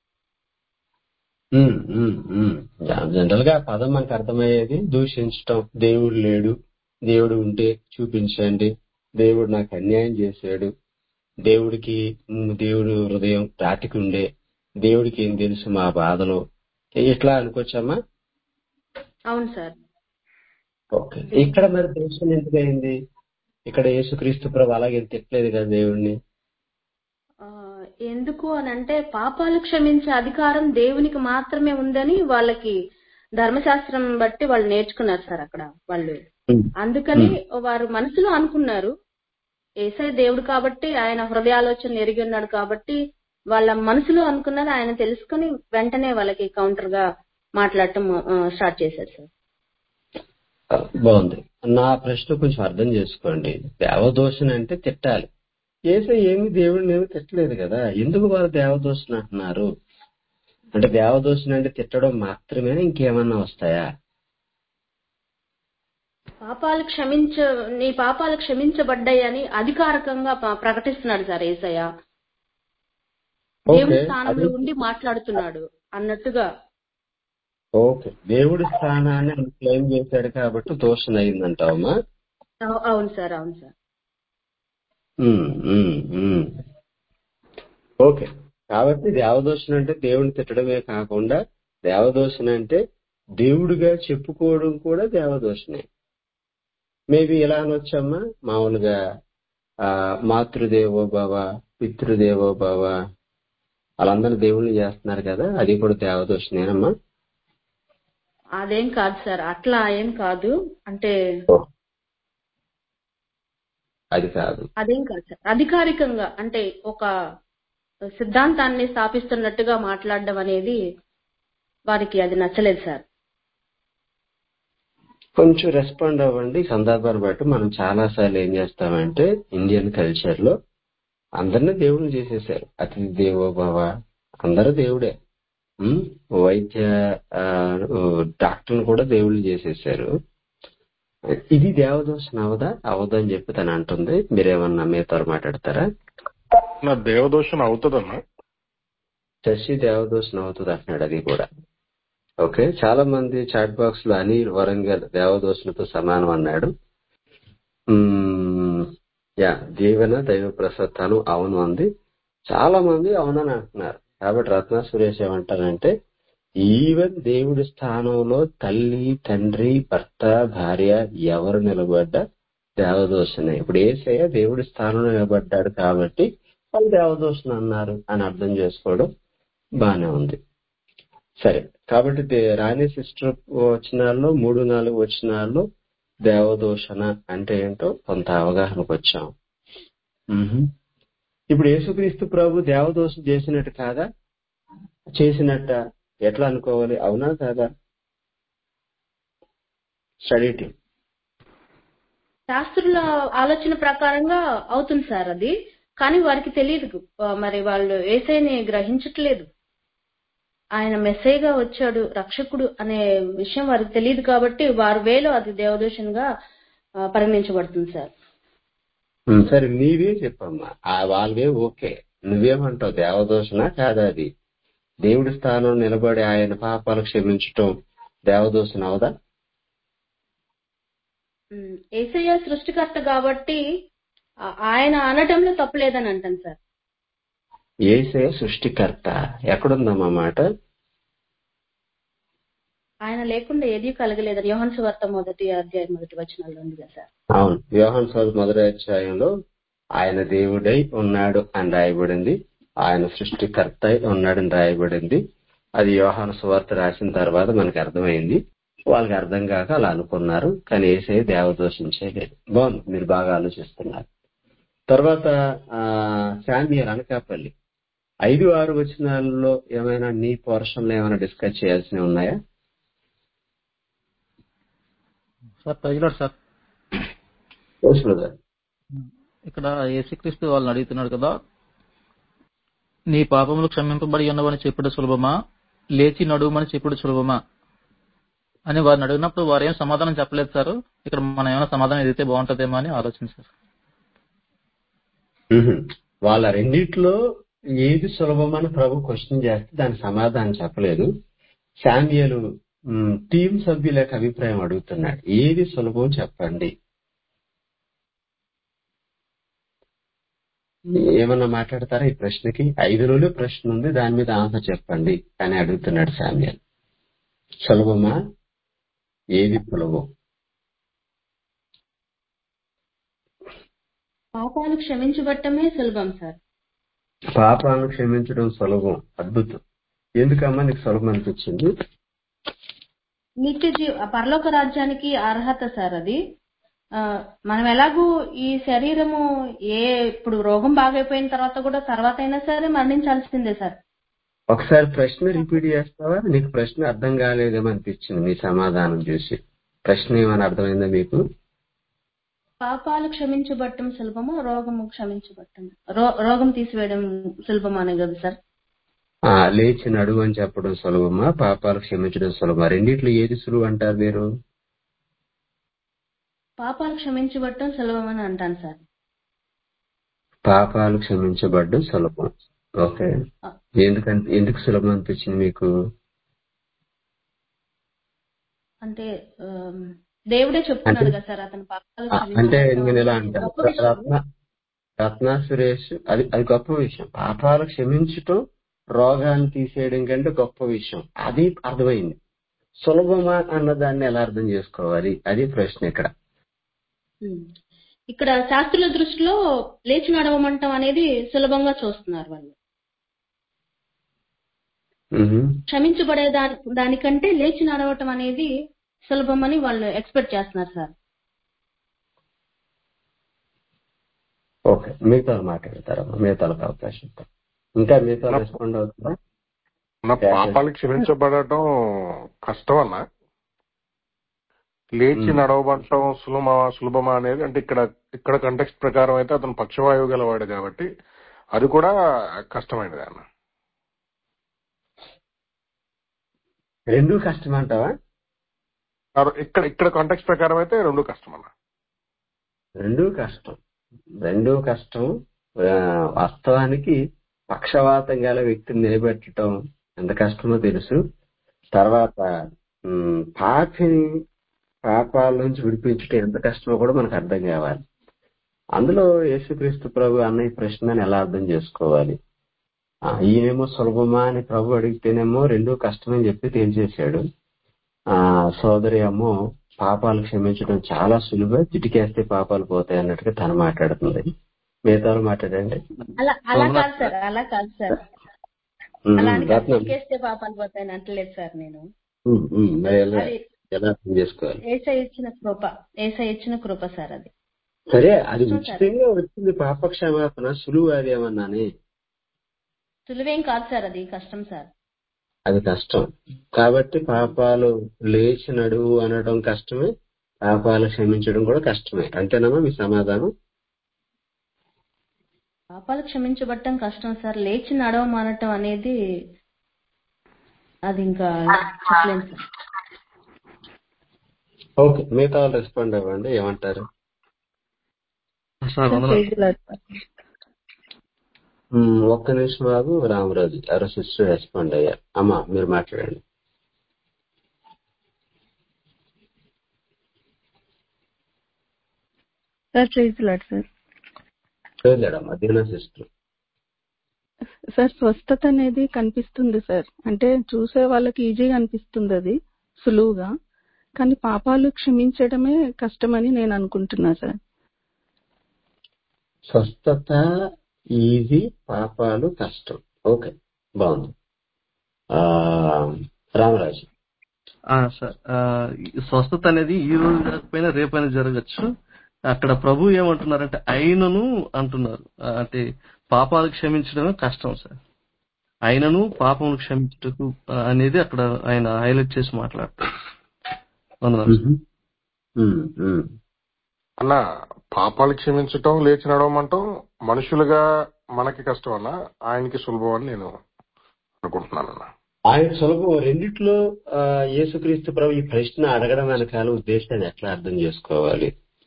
జనరల్ గా ఆ పదం మనకు అర్థమయ్యేది దూషించటం. దేవుడు లేడు, దేవుడు ఉంటే చూపించండి, దేవుడు నాకు అన్యాయం చేశాడు, దేవుడికి దేవుడు హృదయం రాటికి ఉండే, దేవుడికి ఏం తెలుసు మా బాధలో, ఇట్లా అనుకోవచ్చమ్మా. అవును సార్. ఓకే, ఇక్కడ మరి దూషణ ఎందుకైంది? ఇక్కడ యేసుక్రీస్తు ప్రభు అలాగే తిట్టలేదు కదా దేవుడిని. ఎందుకు అని అంటే పాపాలు క్షమించే అధికారం దేవునికి మాత్రమే ఉందని వాళ్ళకి ధర్మశాస్త్రం బట్టి వాళ్ళు నేర్చుకున్నారు సార్ అక్కడ వాళ్ళు. అందుకని వారు మనసులో అనుకున్నారు, యేసయ్య దేవుడు కాబట్టి ఆయన హృదయాలోచన ఎరిగి ఉన్నాడు కాబట్టి వాళ్ళ మనసులో అనుకున్నది ఆయన తెలుసుకుని వెంటనే వాళ్ళకి కౌంటర్ గా మాట్లాడటం స్టార్ట్ చేశారు సార్. బాగుంది. నా ప్రశ్న కొంచెం అర్థం చేసుకోండి. దేవదూషణ అంటే తిట్టాలి. యేసయ్య ఏమి దేవుడిని ఏమి తిట్టలేదు కదా, ఎందుకు వారు దేవదూషణ అంటున్నారు? అంటే దేవదూషణ అంటే తిట్టడం మాత్రమే, ఇంకేమన్నా వస్తాయా? నీ పాపాలు క్షమించబడ్డాయని అధికారికంగా ప్రకటిస్తున్నాడు సార్ యేసయ్య. దేవుడి స్థానంలో ఉండి మాట్లాడుతున్నాడు అన్నట్టుగా. ఓకే, దేవుడి స్థానాన్ని ఆయన క్లెయిమ్ చేశాడు కాబట్టి దూషణ అయిందంటావమ్మా? అవును సార్, అవును సార్. ఓకే, కాబట్టి దేవదూషణ అంటే దేవుడిని తిట్టడమే కాకుండా దేవదూషణ అంటే దేవుడిగా చెప్పుకోవడం కూడా దేవదూషణే. మేబీ ఇలా అనొచ్చమ్మా, మామూలుగా మాతృదేవో భవ, పితృదేవో భవ, వాళ్ళందరూ దేవుళ్ళు చేస్తున్నారు కదా, అది కూడా దేవదూషణేనమ్మా? అదేం కాదు సార్, అట్లా ఏం కాదు. అంటే అది కాదు, అదేం కాదు సార్. అధికారికంగా అంటే ఒక సిద్ధాంతాన్ని స్థాపిస్తున్నట్టుగా మాట్లాడడం అనేది వారికి అది నచ్చలేదు సార్. కొంచెం రెస్పాండ్ అవ్వండి. సందర్భాన్ని బట్టి మనం చాలా సార్లు ఏం చేస్తామంటే ఇండియన్ కల్చర్ లో అందరినీ దేవుళ్ళు చేసేసారు. అతిథి దేవో భవ, అందరూ దేవుడే. వైద్య డాక్టర్లు కూడా దేవుళ్ళు చేసేసారు. ఇది దేవదూషణ అవదని చెప్పి తను అంటుంది. మీరేమన్నా మీతో మాట్లాడతారా? నా దేవదూషణ అవుతుందన్నా? శశి దేవదూషణ అవుతుంది అంటున్నాడు. అది కూడా ఓకే. చాలా మంది చాట్ బాక్స్ లో అనిల్ వరంగల్ దేవదూషణతో సమానం అన్నాడు. జీవన దైవ ప్రసత్తాను అవును అంది. చాలా మంది అవునని అంటున్నారు. కాబట్టి రత్న సురేష్ ఏమంటారంటే ఈవెన్ దేవుడి స్థానంలో తల్లి, తండ్రి, భర్త, భార్య ఎవరు నిలబడ్డా దేవదూషణే. ఇప్పుడు యేసయ్య దేవుడి స్థానంలో నిలబడ్డాడు కాబట్టి వాళ్ళు దేవదూషణ అన్నారు అని అర్థం చేసుకోవడం బానే ఉంది. సరే, కాబట్టి రాణి సిస్టర్ వచనాల్లో 3-4 వచనాల్లో దేవదూషణ అంటే ఏంటో కొంత అవగాహనకు వచ్చాం. ఇప్పుడు యేసుక్రీస్తు ప్రభు దేవదూషణ చేసినట్టు కాదా? చేసినట్ట ఎట్లా అనుకోవాలి? అవునా కాదా? స్టడీ టీమ్ శాస్త్రుల ఆలోచన ప్రకారంగా అవుతుంది సార్ అది. కానీ వారికి తెలియదు, మరి వాళ్ళు యేసయ్యని గ్రహించట్లేదు. ఆయన మెస్సయ్యగా వచ్చాడు, రక్షకుడు అనే విషయం వారికి తెలియదు కాబట్టి వారి వేలో అది దేవదూషణగా పరిగణించబడుతుంది సార్. సరే, నీవే చెప్పమ్మా. వాళ్ళవే ఓకే, నువ్వేమంటావు? దేవదూషణ కాదా? అది దేవుడి స్థానం నిలబడి ఆయన పాపాలు క్షమించటం దేవదూషణ అవదా? యేసయ్య సృష్టికర్త కాబట్టి ఆయన అనటంలో తప్పులేదని అంటాను సార్. యేసయ్య సృష్టికర్త ఎక్కడుందమ్మా మాట? ఆయన లేకుండా ఏదీ కలగలేదని యోహాను సువార్త 1:1 ఉంది కదా సార్. అవును, యోహాను సువార్త 1:1 ఆయన దేవుడై ఉన్నాడు అని రాయబడింది, ఆయన సృష్టికర్త ఉన్నాడని రాయబడింది. అది యోహాను సువార్త రాసిన తర్వాత మనకు అర్థమైంది. వాళ్ళకి అర్థం కాక అలా అనుకున్నారు, కానీ యేసయ్య దేవదూషించలేదు. బాగుంది, మీరు బాగా ఆలోచిస్తున్నారు. తర్వాత శామ్యూయల్ అనకాపల్లి 5-6 వచనాలలో ఏమైనా నీ పోర్షన్లో ఏమైనా డిస్కస్ చేయాల్సినవి ఉన్నాయా? Sir praise lord sir yes brother. ఇక్కడ యేసుక్రీస్తు వాళ్ళని అడుగుతున్నాడు కదా, నీ పాపములు క్షమింపబడి ఉన్నవని చెప్పుడు సులభమా, లేచి నడుమని చెప్పుడు సులభమా అని వారిని అడిగినప్పుడు వారు ఏం సమాధానం చెప్పలేదు సార్. ఇక్కడ మనం ఏమైనా సమాధానం ఎదిగితే బాగుంటుందేమో అని ఆలోచించారు. వాళ్ళ రెండిట్లో ఏది సులభమని ప్రభు క్వశ్చన్ చేస్తే దానికి సమాధానం చెప్పలేదు. శామ్యూయలు టీం సభ్యుల యొక్క అభిప్రాయం అడుగుతున్నాడు, ఏది సులభం చెప్పండి. ఏమన్నా మాట్లాడతారా ఈ ప్రశ్నకి? 5 రోజులు ప్రశ్న ఉంది, దాని మీద ఆన్సర్ చెప్పండి అని అడుగుతున్నాడు శామ్యూయల్. సులభమా, ఏది సులభం? పాపాలు క్షమించబట్టమే సులభం సార్. పాపాలను క్షమించడం సులభం. అద్భుతం. ఎందుకమ్మా నీకు సులభం అనిపించింది? నిత్య పరలోక రాజ్యానికి అర్హత సార్ అది. మనం ఎలాగూ ఈ శరీరము ఇప్పుడు రోగం బాగైపోయిన తర్వాత అయినా సరే మరణించాల్సిందే సార్. ఒకసారి ప్రశ్న రిపీట్ చేస్తావా? నీకు ప్రశ్న అర్థం కాలేదేమనిపించింది మీ సమాధానం చూసి. ప్రశ్న ఏమైనా అర్థమైందా మీకు? పాపాలు క్షమించబట్టం సులభమా, రోగము క్షమించబట్టం రోగం తీసివేయడం సులభమా అనే కదా సార్. లేచి నడువు అని చెప్పడం సులభమా, పాపాలు క్షమించడం సులభమా? రెండిట్లో ఏది సులువు అంటారు మీరు? పాపాలు క్షమించబట్టం సులభం అని అంటాను సార్. పాపాలు క్షమించబడ్డం సులభం. ఓకే, ఎందుకు సులభం అనిపించింది మీకు? అంటే దేవుడే చెప్తున్నాడు కదా సార్, అతను పాపాలు అంటే నేను ఇలా అంటాను, రత్న సురేష్, అది గొప్ప విషయం. పాపాలు క్షమించటం రోగాన్ని తీసేయడం కంటే గొప్ప విషయం. అది అర్థమైంది. సులభమా అన్నదాన్ని ఎలా అర్థం చేసుకోవాలి, అది ప్రశ్న ఇక్కడ. ఇక్కడ శాస్త్రుల దృష్టిలో లేచి నడవమంటం అనేది సులభంగా చూస్తున్నారు వాళ్ళు. క్షమించబడే దానికంటే లేచి నడవటం అనేది సులభమని వాళ్ళు ఎక్స్పెక్ట్ చేస్తున్నారు సార్. ఓకే, మిగతా మాట్లాడతారమ్మా, మిగతాలకు అవకాశం. ఇంకా మిగతా రెస్పాండ్ అవుతుందా? పాపాలు క్షమించబడటం కష్టం అన్నా, లేచి నడవబడటం సులభమా అనేది అంటే ఇక్కడ కంటెక్స్ట్ ప్రకారం అయితే అతను పక్షవాయువు గలవాడు కాబట్టి అది కూడా కష్టమైనది అన్న. రెండూ కష్టం అంటావా? ఇక్కడ కాంటెక్స్ట్ ప్రకారం అయితే రెండూ కష్టం అన్న. రెండూ కష్టం. వాస్తవానికి పక్షవాతం గల వ్యక్తిని నిలబెట్టడం ఎంత కష్టమో తెలుసు. తర్వాత పాపాల నుంచి విడిపించడం ఎంత కష్టమో కూడా మనకు అర్థం కావాలి. అందులో యేసుక్రీస్తు ప్రభు అన్న ఈ ప్రశ్నని ఎలా అర్థం చేసుకోవాలి? ఈయనేమో సులభమా అని ప్రభు అడిగితేనేమో రెండూ కష్టమని చెప్పి తేల్చేశాడు. సోదరి ఏమో పాపాలు క్షమించడం చాలా సులువే, చిటికేస్తే పాపాలు పోతాయి అన్నట్టుగా తను మాట్లాడుతుంది. మిగతా మాట్లాడండి. అలా కాదు సార్, చిటికేస్తే పాపాలు పోతాయని అంటలేదు సార్ నేను. ఎలా అర్థం చేసుకోవాలి? ఏసై ఇచ్చిన కృప సార్ అది. సరే, అది ఉచితంగా వచ్చింది పాప క్షమాపణ, సులువు అది ఏమన్నానే? సులువేం కాదు సార్, అది కష్టం సార్. అది కష్టం కాబట్టి పాపాలు లేచి నడువు అనడం కష్టమే, పాపాలు క్షమించడం కూడా కష్టమే. అంతేనమ్మా మీ సమాధానం? పాపాలు క్షమించబట్టం కష్టం సార్, లేచి నడవమనటం అనేది అది ఇంకా చెప్పలేను సార్. ఓకే, మిగతా వాళ్ళు రెస్పాండ్ అవ్వండి, ఏమంటారు? ఒక్క నిమిషం బాబు, రామరాజు ఎవరో సిస్టర్ రెస్పాండ్ అయ్యారు. అమ్మా మీరు మాట్లాడండి. సార్ స్వస్థత అనేది కనిపిస్తుంది సార్, అంటే చూసే వాళ్ళకి ఈజీగా అనిపిస్తుంది, అది సులువుగా. కానీ పాపాలు క్షమించడమే కష్టమని నేను అనుకుంటున్నా సార్. స్వస్థత ఈజీ, పాపాలు కష్టం. ఓకే, బాగుంది. రామరాజు సార్, స్వస్థత అనేది ఈ రోజు జరగకపోయినా రేపైనా జరగచ్చు. అక్కడ ప్రభు ఏమంటున్నారంటే ఆయనను అంటున్నారు, అంటే పాపాలు క్షమించడమే కష్టం సార్. ఆయనను పాపములు క్షమించటకు అనేది అక్కడ ఆయన హైలైట్ చేసి మాట్లాడతారు. ఉమ్, ఉమ్. అన్న పాపాలు క్షమించటం లేచి నడవమంటాం మనుషులుగా మనకి కష్టం అన్న, ఆయనకి సులభం అని నేను అనుకుంటున్నానన్న. ఆయన సులభం రెండిట్లో. యేసుక్రీస్తు ప్రభు ఈ ప్రశ్న అడగడం వెనకాల ఉద్దేశాన్ని ఎట్లా అర్థం చేసుకోవాలి?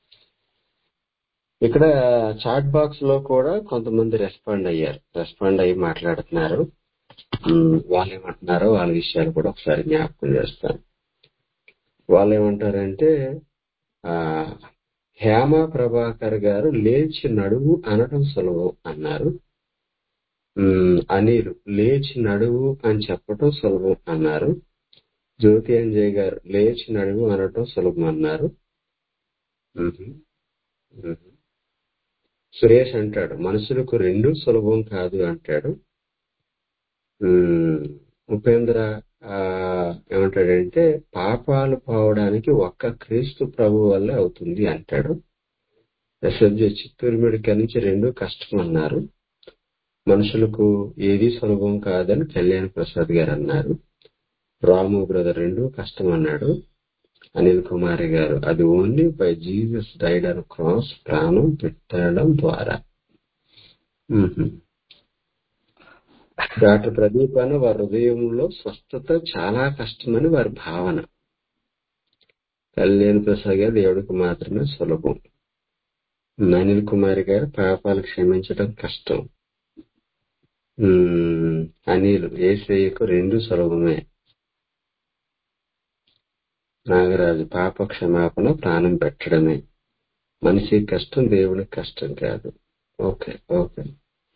ఇక్కడ చాట్ బాక్స్ లో కూడా కొంతమంది రెస్పాండ్ అయ్యి మాట్లాడుతున్నారు. వాళ్ళు ఏమంటున్నారో వాళ్ళ విషయాలు కూడా ఒకసారి జ్ఞాపకం చేస్తాను. వాళ్ళు ఏమంటారంటే ఆ హేమ ప్రభాకర్ గారు లేచి నడువు అనడం సులభం అన్నారు. అనిల్ లేచి నడువు అని చెప్పటం సులభం అన్నారు. జ్యోతి అంజయ్ గారు లేచి నడువు అనటం సులభం అన్నారు. ఉహు, ఉహు. సురేష్ అంటాడు మనుషులకు రెండూ సులభం కాదు అంటాడు. ఉపేంద్ర ఏమంటాడంటే పాపాలు పోవడానికి ఒక్క క్రీస్తు ప్రభు వల్లే అవుతుంది అంటాడు. ఎస్ఎఫ్జే చిత్తూరు మెడికల్ నుంచి రెండూ కష్టం అన్నారు. మనుషులకు ఏది సులభం కాదని కళ్యాణ్ ప్రసాద్ గారు అన్నారు. రాము బ్రదర్ రెండూ కష్టం అన్నాడు. అనిల్ కుమారి గారు అది only by Jesus died on cross ప్రాణం పెట్టడం ద్వారా. డాక్టర్ ప్రదీప్ అని వారి హృదయంలో స్వస్థత చాలా కష్టమని వారి భావన. కళ్యాణ్ ప్రసాద్ గారు దేవుడికి మాత్రమే సులభం. అనిల్ కుమారి గారు పాపాలు క్షమించడం కష్టం. అనిల్ యేసయ్యకు రెండు సులభమే. నాగరాజు పాప క్షమాపణ ప్రాణం పెట్టడమే. మనిషికి కష్టం దేవుడికి కష్టం కాదు. Okay okay.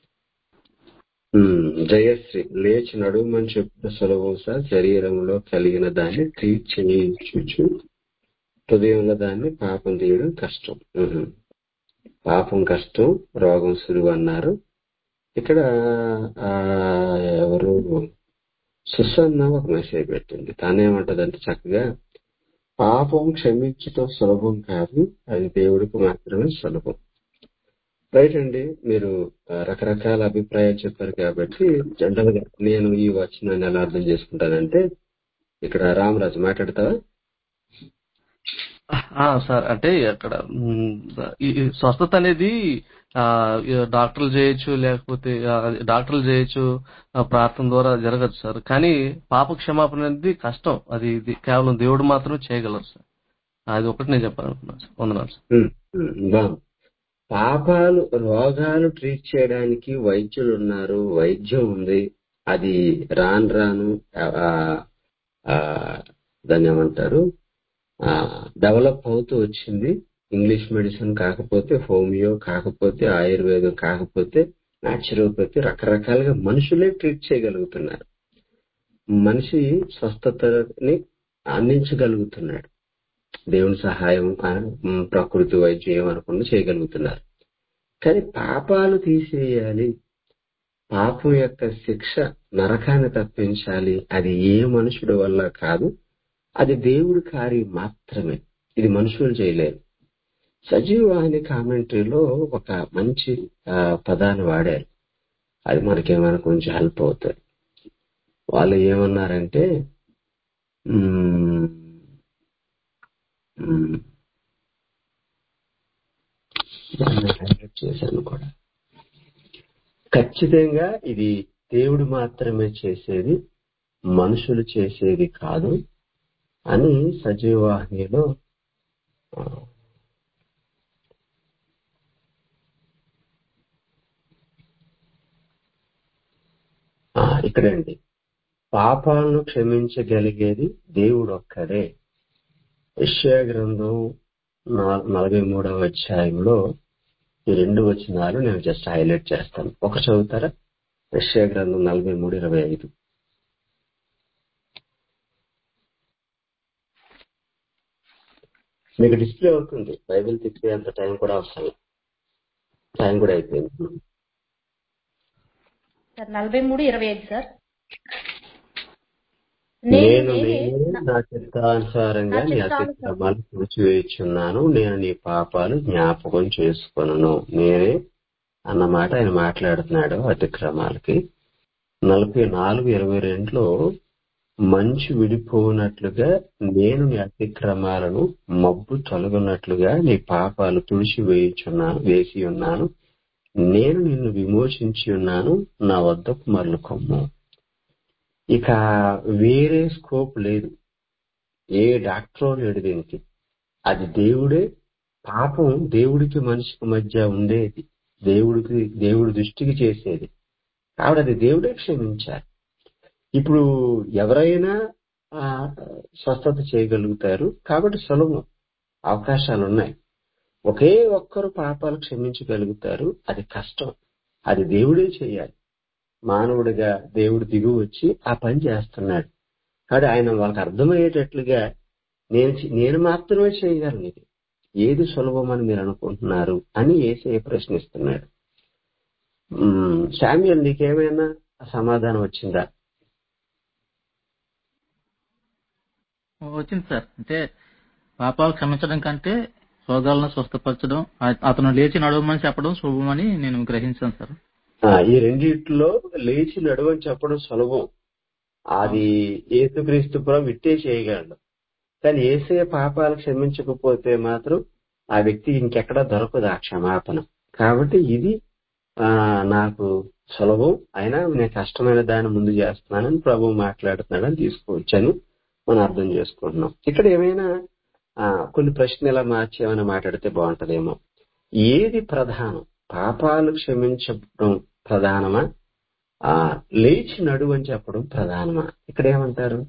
జయశ్రీ లేచి నడుమని చెప్తే సులభం సార్. శరీరంలో కలిగిన దాన్ని ట్రీట్ చేయించు, హృదయంలో దాన్ని పాపం తీయడం కష్టం. పాపం కష్టం, రోగం సులువు అన్నారు. ఇక్కడ ఎవరు సుసన్న ఒక మెసేజ్ పెట్టింది. తానేమంటదంటే చక్కగా పాపం క్షమించటం సులభం కాదు, అది దేవుడికి మాత్రమే సులభం. రైట్ అండి, మీరు రకరకాల అభిప్రాయాలు చెప్పారు కాబట్టి జనరల్ గా నేను ఈ వచనాన్ని ఎలా అర్థం చేసుకుంటానంటే, ఇక్కడ రామరాజు మాట్లాడతావా? సార్ అంటే అక్కడ ఈ స్వస్థత అనేది డాక్టర్లు చేయొచ్చు, లేకపోతే డాక్టర్లు చేయొచ్చు, ప్రార్థన ద్వారా జరగచ్చు సార్. కానీ పాప క్షమాపణ అనేది కష్టం. అది కేవలం దేవుడు మాత్రమే చేయగలరు సార్. అది ఒకటి నేను చెప్పాలనుకున్నాను సార్. వందనాలు సార్. పాపాలు రోగాలు ట్రీట్ చేయడానికి వైద్యులు ఉన్నారు, వైద్యం ఉంది. అది రాను దాన్ని ఏమంటారు డెవలప్ అవుతూ వచ్చింది. ఇంగ్లీష్ మెడిసిన్ కాకపోతే, హోమియో కాకపోతే, ఆయుర్వేదం కాకపోతే, న్యాచురోపతి, రకరకాలుగా మనుషులే ట్రీట్ చేయగలుగుతున్నారు. మనిషి స్వస్థతని అందించగలుగుతున్నాడు. దేవుని సహాయం, ప్రకృతి వైద్యం ఏమనుకున్నా చేయగలుగుతున్నారు. కానీ పాపాలు తీసేయాలి, పాపం యొక్క శిక్ష నరకాన్ని తప్పించాలి, అది ఏ మనుషుడి వల్ల కాదు, అది దేవుడి కార్యం మాత్రమే. ఇది మనుషులు చేయలేరు. సజీవాహిని కామెంటరీలో ఒక మంచి పదాన్ని వాడారు. అది మనకేమైనా కొంచెం హెల్ప్ అవుతుంది. వాళ్ళు ఏమన్నారంటే హైలైట్ చేశాను కూడా, ఖచ్చితంగా ఇది దేవుడు మాత్రమే చేసేది, మనుషులు చేసేది కాదు అని సజీవాహినిలో ఇక్కడండి పాపాలను క్షమించగలిగేది దేవుడు ఒక్కడే. యెషయా గ్రంథం 43వ అధ్యాయంలో ఈ 2 వచనాలు నేను జస్ట్ హైలైట్ చేస్తాను. ఒక చదువుతారా? యెషయా గ్రంథం 43:25. మీకు డిస్ప్లే అవుతుంది. బైబిల్ తిప్పే అంత టైం కూడా అవసరం. టైం కూడా అయిపోయింది సార్. 43:25 సార్. నేను నా చిత్తానుసారంగా నీ అతిక్రమాలు తుడిచివేయుచున్నాను, నేను నీ పాపాలు జ్ఞాపకం చేసుకొనను. నేనే అన్నమాట ఆయన మాట్లాడుతున్నాడు అతిక్రమాలకి. 44:22లో మంచు విడిపోనట్లుగా నేను నీ అతిక్రమాలను మబ్బు తొలగునట్లుగా నీ పాపాలు వేసి ఉన్నాను. నేను నిన్ను విమోచించి ఉన్నాను, నా వద్దకు మరలుకొమ్ము. ఇక వేరే స్కోప్ లేదు, ఏ డాక్టరో లేడు దీనికి. అది దేవుడే. పాపం దేవుడికి మనిషికి మధ్య ఉండేది, దేవుడి దృష్టికి చేసేది కాబట్టి అది దేవుడే క్షమించాలి. ఇప్పుడు ఎవరైనా స్వస్థత చేయగలుగుతారు కాబట్టి సులభం, అవకాశాలు ఉన్నాయి. ఒకే ఒక్కరు పాపాలు క్షమించగలుగుతారు, అది కష్టం. అది దేవుడే చేయాలి. మానవుడిగా దేవుడు దిగు వచ్చి ఆ పని చేస్తున్నాడు. కాబట్టి ఆయన వాళ్ళకి అర్థమయ్యేటట్లుగా నేను మాత్రమే చేయగలను, ఇది ఏది సులభం అని మీరు అనుకుంటున్నారు అని యేసయ్య ప్రశ్నిస్తున్నాడు. శామ్యూయల్, నీకేమైనా సమాధానం వచ్చిందా? వచ్చింది సార్. అంటే పాపాలు క్షమించడం కంటే రోగాలను స్వస్థపరచడం, అతను లేచి నడవమని చెప్పడం శుభమని నేను గ్రహించాను సార్. ఈ రెండిట్లో లేచి నడవని చెప్పడం సులభం, అది యేసుక్రీస్తు ప్రభు ఇట్టే చేయగలడు. కానీ యేసయ్య పాపాలు క్షమించకపోతే మాత్రం ఆ వ్యక్తి ఇంకెక్కడా దొరకదు ఆ క్షమాపణ. కాబట్టి ఇది నాకు సులభం, అయినా నేను కష్టమైన దాన్ని ముందు చేస్తున్నానని ప్రభు మాట్లాడుతున్నాడని తీసుకోవచ్చని మనం అర్థం చేసుకుంటున్నాం. ఇక్కడ ఏమైనా కొన్ని ప్రశ్నలు ఇలా మార్చి ఏమైనా మాట్లాడితే బాగుంటదేమో. ఏది ప్రధానం? పాపాలు క్షమించడం ప్రధానమా, లేచి నడువు అని చెప్పడం ప్రధానమా? ఇక్కడ ఏమంటారు?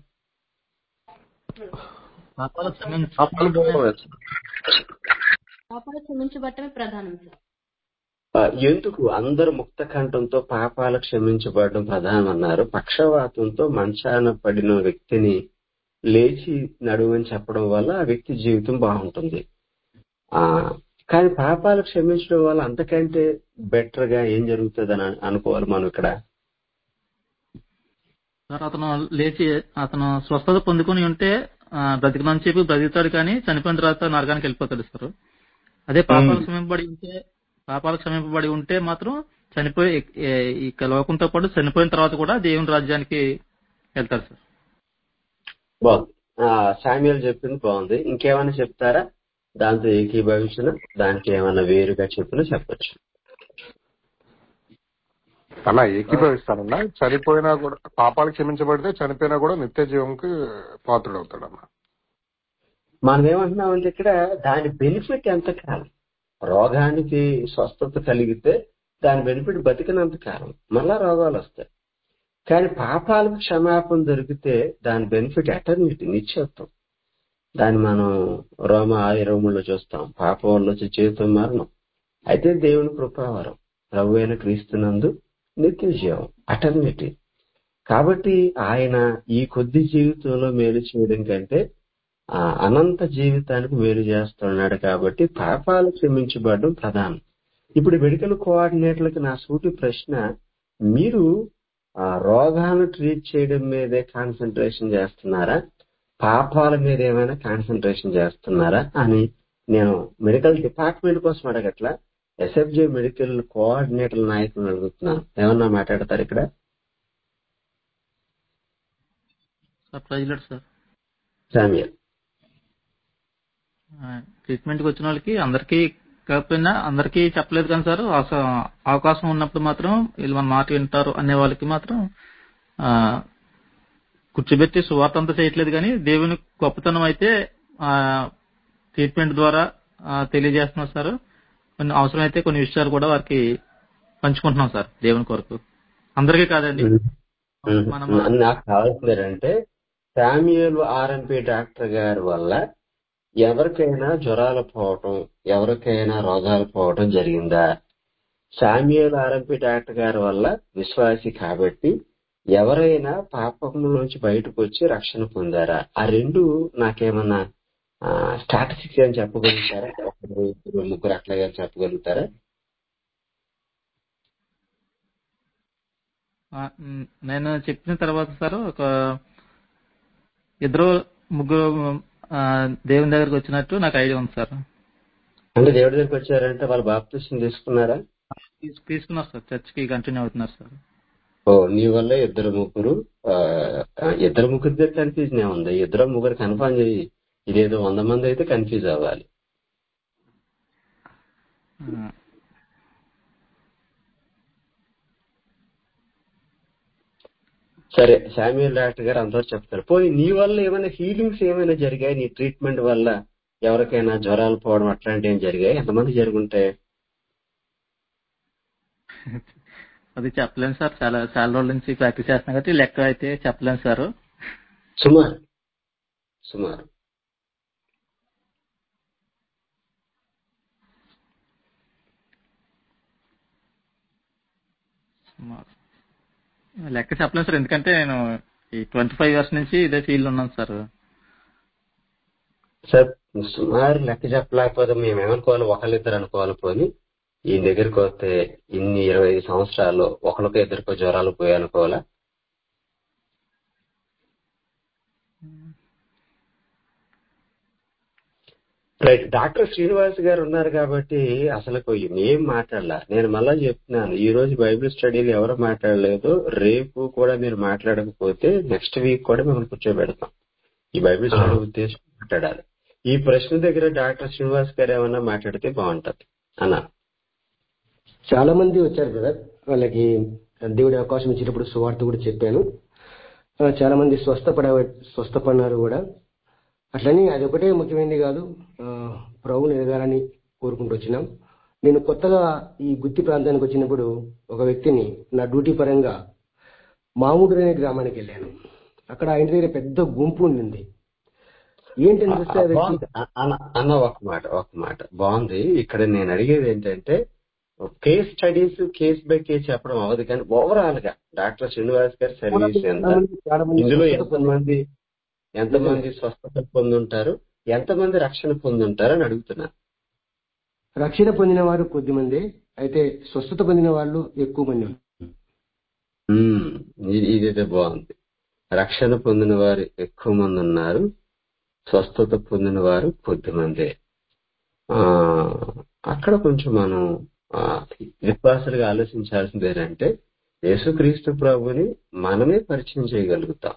పాపాలు క్షమించబడటమే ప్రధానం సార్. ఎందుకు అందరు ముక్త కంఠంతో పాపాలు క్షమించబడడం ప్రధానం అన్నారు? పక్షవాతంతో మంచాన పడిన వ్యక్తిని లేచి నడువని చెప్పడం వల్ల ఆ వ్యక్తి జీవితం బాగుంటుంది. కానీ పాపాలు క్షమించడం వల్ల అంతకంటే బెటర్ గా ఏం జరుగుతుందని అనుకోవాలి మనం ఇక్కడ. సార్, అతను లేచి అతను స్వస్థత పొందుకొని ఉంటే బ్రతికినని చెప్పి బ్రతుకుతాడు, కానీ చనిపోయిన తర్వాత నరకానికి వెళ్ళిపోతాడు సార్. అదే పాపాలు క్షమింపబడి ఉంటే మాత్రం చనిపోయి ఇక లోకంతో పాటు చనిపోయిన తర్వాత కూడా దేవుని రాజ్యానికి వెళ్తారు సార్. బాగుంది, శామ్యూయల్ చెప్పింది బాగుంది. ఇంకేమైనా చెప్తారా? దాంతో ఏకీభవించిన దానికి ఏమైనా వేరుగా చెప్పినా చెప్పచ్చు. అలా ఏకీభవిస్తానన్నా, చనిపోయినా కూడా పాపాలు క్షమించబడితే చనిపోయినా కూడా నిత్య జీవంకి పాత్రుడు అవుతాడన్నా. మనం ఏమంటున్నామంటే ఇక్కడ దాని బెనిఫిట్ ఎంతకాలం, రోగానికి స్వస్థత కలిగితే దాని బెనిఫిట్ బతికినంత కాలం మళ్ళా రోగాలు వస్తాయి. కానీ పాపాలకు క్షమాపణ దొరికితే దాని బెనిఫిట్ ఎటర్నిటీ, నిత్యత్వం. దాన్ని మనం రోమా 6:23 చూస్తాం. పాపం వల్ల వచ్చే జీవితం మరణం, అయితే దేవుని కృపావరం ప్రభు అయిన క్రీస్తునందు నిత్య జీవం, అటర్నిటీ. కాబట్టి ఆయన ఈ కొద్ది జీవితంలో మేలు చేయడం కంటే అనంత జీవితానికి మేలు చేస్తున్నాడు. కాబట్టి పాపాలు క్షమించబడడం ప్రధానం. ఇప్పుడు మెడికల్ కోఆర్డినేటర్లకు నా సూటి ప్రశ్న, మీరు రోగాలను ట్రీట్ చేయడం మీదే కాన్సన్ట్రేషన్ చేస్తున్నారా, పాపాల మీద ఏమైనా కాన్సన్ట్రేషన్ చేస్తున్నారా అని నేను మెడికల్ డిపార్ట్మెంట్ కోసం అడగట్లా, ఎస్ఎఫ్జే మెడికల్ కోఆర్డినేటర్ నాయకులను అడుగుతున్నాను. ఏమన్నా మాట్లాడతారు ఇక్కడ? శామ్యూయల్, ట్రీట్మెంట్కి వచ్చిన వాళ్ళకి అందరికీ కాకపోయినా అందరికీ చెప్పలేదు కానీ సార్, అవకాశం ఉన్నప్పుడు మాత్రం వీళ్ళు మన మాట వింటారు అనే వాళ్ళకి మాత్రం కూర్చోబెట్టి సువార్త అంతా చేయట్లేదు, కానీ దేవుని గొప్పతనం అయితే ట్రీట్మెంట్ ద్వారా తెలియజేస్తున్నాం సార్. కొన్ని అవసరమైతే కొన్ని విషయాలు కూడా వారికి పంచుకుంటున్నాం సార్, దేవుని కొరకు. అందరికీ కాదండి. నాకు కావాల్సింది ఏంటంటే శామ్యూయల్ ఆర్ఎంపీ డాక్టర్ గారి వల్ల ఎవరికైనా జ్వరాలు పోవటం, ఎవరికైనా రోగాలు పోవటం జరిగిందా? శామ్యూయల్ ఆర్ఎంపీ డాక్టర్ గారి వల్ల విశ్వాసి కాబట్టి ఎవరైనా పాపంలోంచి బయటకు వచ్చి రక్షణ పొందారా? ఆ రెండు నాకేమన్నా స్టాటిస్టిక్స్ అని చెప్పగలుగుతారా? ఒకరు, ఇద్దరు, ముగ్గురు అట్లాగే చెప్పగలుగుతారా? నేను చెప్పిన తర్వాత సార్ ఒక ఇద్దరు ముగ్గురు దేవుని దగ్గరకు వచ్చినట్టు నాకు ఐడియా ఉంది సార్. అంటే దేవుడి దగ్గరికి వచ్చారంటే వాళ్ళు బాప్తిసం తీసుకున్నారా? తీసుకున్నారు సార్, చర్చ్కి కంటిన్యూ అవుతున్నారు సార్. ఓ నీ వల్ల ఇద్దరు ముగ్గురు ఇద్దరు ముగ్గురి కన్ఫ్యూజన్ ఏముంది? ఇద్దరు ముగ్గురు కన్ఫర్మ్ చేయి. ఇదేదో 100 మంది అయితే కన్ఫ్యూజ్ అవ్వాలి. ఉమ్. సరే, శామ్యూల్ డాక్టర్ గారు అందరూ చెప్తారు. పోనీ నీ వల్ల ఏమైనా హీలింగ్స్ ఏమైనా జరిగాయి? నీ ట్రీట్మెంట్ వల్ల ఎవరికైనా జ్వరాలు పోవడం అట్లాంటివి ఏం జరిగాయి? ఎంతమంది జరుగుంటాయి? అది చెప్పలేను సార్. చాలా చాలా రోజుల నుంచి ప్రాక్టీస్ చేస్తున్నాం కాబట్టి లెక్క అయితే చెప్పలేను సార్. సుమారు లెక్క చెప్పలేను సార్, ఎందుకంటే నేను ఈ 25 years నుంచి ఇదే ఫీల్డ్ ఉన్నాను సార్. సార్ సుమారు లెక్క చెప్పలేకపోతే మేమేమనుకోవాలి? ఒకళ్ళిద్దరు అనుకోవాలి. పోనీ ఈ దగ్గరికి వస్తే ఇన్ని 25 సంవత్సరాల్లో ఒకరికో ఇద్దరికో జ్వరాలు పోయి అనుకోవాలా? రైట్. డాక్టర్ శ్రీనివాస్ గారు ఉన్నారు కాబట్టి అసలు ఏం మాట్లాడలా. నేను మళ్ళా చెప్తున్నాను, ఈ రోజు బైబిల్ స్టడీలు ఎవరు మాట్లాడలేదు. రేపు కూడా మీరు మాట్లాడకపోతే నెక్స్ట్ వీక్ కూడా మిమ్మల్ని కూర్చోబెడతాం. ఈ బైబిల్ స్టడీ ఉద్దేశం మాట్లాడాలి. ఈ ప్రశ్న దగ్గర డాక్టర్ శ్రీనివాస్ గారు ఏమన్నా మాట్లాడితే బాగుంటది అన్నా. చాలా మంది వచ్చారు కదా, వాళ్ళకి దేవుడి అవకాశం ఇచ్చినప్పుడు సువార్త కూడా చెప్పాను. చాలా మంది స్వస్థపడినారు కూడా. అట్లని అది ఒకటే ముఖ్యమైనది కాదు, ప్రభువుని ఎదగాలని కోరుకుంటూ వచ్చినాం. నేను కొత్తగా ఈ గుత్తి ప్రాంతానికి వచ్చినప్పుడు ఒక వ్యక్తిని నా డ్యూటీ పరంగా మామూడు అనే గ్రామానికి వెళ్ళాను. అక్కడ ఆ ఇంటి దగ్గర పెద్ద గుంపు ఉండింది. ఏంటని చూస్తే ఆ వ్యక్తి అన్న ఒక మాట బాగుంది. ఇక్కడ నేను అడిగేది ఏంటంటే, case studies case by case చెప్పడం అవ్వదు, కానీ ఓవరాల్ గా డాక్టర్ శ్రీనివాస్ గారి సర్వీస్ ఎంత, ఇందులో ఎంతమంది స్వస్థత పొందుంటారు, ఎంతమంది రక్షణ పొందుంటారు అని అడుగుతున్నా. రక్షణ పొందిన వారు కొద్ది మంది, అయితే స్వస్థత పొందిన వాళ్ళు ఎక్కువ మంది. ఇదైతే బాగుంది. రక్షణ పొందిన వారు ఎక్కువ మంది ఉన్నారు, స్వస్థత పొందిన వారు కొద్ది మంది. అక్కడ కొంచెం మనం విశ్వాసులుగా ఆలోచించాల్సింది ఏంటంటే, యేసుక్రీస్తు ప్రభుని మనమే పరిచయం చేయగలుగుతాం.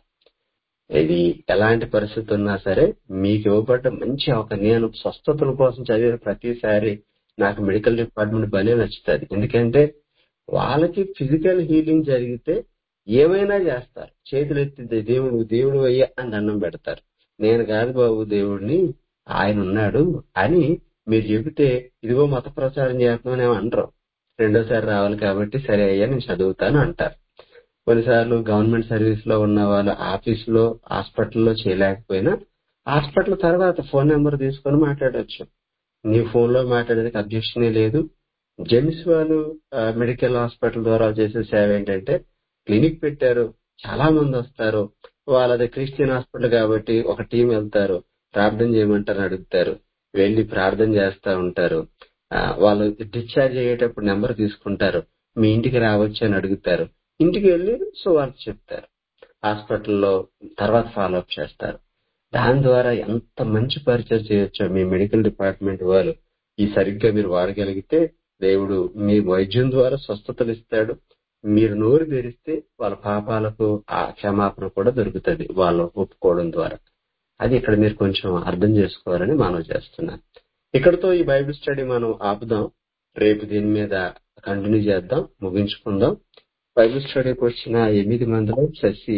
ఇది ఎలాంటి పరిస్థితి ఉన్నా సరే మీకు ఇవ్వబడ్డ మంచి నేను స్వస్థతల కోసం చదివిన ప్రతిసారి నాకు మెడికల్ డిపార్ట్మెంట్ భలే నచ్చుతుంది. ఎందుకంటే వాళ్ళకి ఫిజికల్ హీలింగ్ జరిగితే ఏమైనా చేస్తారు. చేతులు ఎత్తి దేవుడు అయ్యా అని దండం పెడతారు. నేను కాదు బాబు దేవుడిని, ఆయన ఉన్నాడు అని మీరు చెబితే ఇదిగో మత ప్రచారం చేస్తున్నామని ఏమో అనరు. రెండోసారి రావాలి కాబట్టి సరే అయ్యా నేను చదువుతాను అంటారు. కొన్నిసార్లు గవర్నమెంట్ సర్వీస్ లో ఉన్న వాళ్ళు ఆఫీసులో హాస్పిటల్లో చేయలేకపోయినా హాస్పిటల్ తర్వాత ఫోన్ నెంబర్ తీసుకొని మాట్లాడవచ్చు. నీ ఫోన్ లో మాట్లాడేందుకు అబ్జెక్షనే లేదు. జెమ్స్ వాళ్ళు మెడికల్ హాస్పిటల్ ద్వారా చేసే సేవ ఏంటంటే, క్లినిక్ పెట్టారు, చాలా మంది వస్తారు, వాళ్ళది క్రిస్టియన్ హాస్పిటల్ కాబట్టి ఒక టీం వెళ్తారు, ప్రార్థన చేయమంటారని అడుగుతారు, వెళ్లి ప్రార్థన చేస్తా ఉంటారు. వాళ్ళు డిశ్చార్జ్ అయ్యేటప్పుడు నెంబర్ తీసుకుంటారు, మీ ఇంటికి రావచ్చు అని అడుగుతారు, ఇంటికి వెళ్లి సువార్త చెప్తారు, హాస్పిటల్లో తర్వాత ఫాలోఅప్ చేస్తారు. దాని ద్వారా ఎంత మంచి పరిచయం చేయొచ్చో మీ మెడికల్ డిపార్ట్మెంట్ వాళ్ళు ఈ సరిగ్గా మీరు వాడగలిగితే దేవుడు మీ వైద్యం ద్వారా స్వస్థతలు ఇస్తాడు. మీరు నోరు తెరిస్తే వాళ్ళ పాపాలకు ఆ క్షమాపణ కూడా దొరుకుతుంది వాళ్ళు ఒప్పుకోవడం ద్వారా. అది ఇక్కడ మీరు కొంచెం అర్థం చేసుకోవాలని మనవి చేస్తున్నాను. ఇక్కడతో ఈ బైబిల్ స్టడీ మనం ఆపుదాం. రేపు దీని మీద కంటిన్యూ చేద్దాం, ముగించుకుందాం. బైబిల్ స్టడీకి వచ్చిన 8 మందిలో శశి,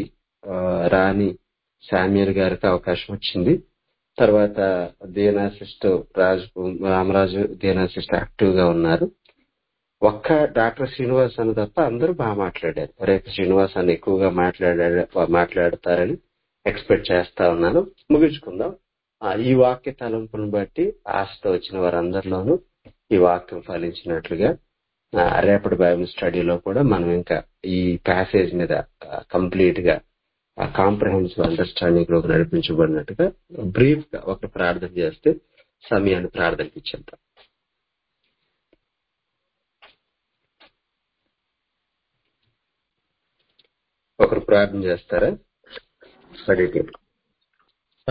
రాణి, శామ్యూల్ గారికి అవకాశం వచ్చింది. తర్వాత Dina sister, Ramaraju Dina sister active గా ఉన్నారు. ఒక్క డాక్టర్ శ్రీనివాస్ అని తప్ప అందరూ బాగా మాట్లాడారు. రేపు శ్రీనివాస్ అని ఎక్కువగా మాట్లాడతారని ఎక్స్పెక్ట్ చేస్తా ఉన్నాను. ముగించుకుందాం. ఈ వాక్య తలంపులను బట్టి ఆశతో వచ్చిన వారందరిలోనూ ఈ వాక్యం ఫలించినట్లుగా రేపటి బైబిల్ స్టడీలో కూడా మనం ఇంకా ఈ ప్యాసేజ్ మీద కంప్లీట్ గా కాంప్రహెన్సివ్ అండర్స్టాండింగ్ లోకి నడిపించబడినట్టుగా బ్రీఫ్ గా ఒక ప్రార్థన చేస్తే సమయాన్ని ప్రార్థనకి ఇచ్చేద్దాం. ఒకరు ప్రార్థన చేస్తారా? స్టడీ టీం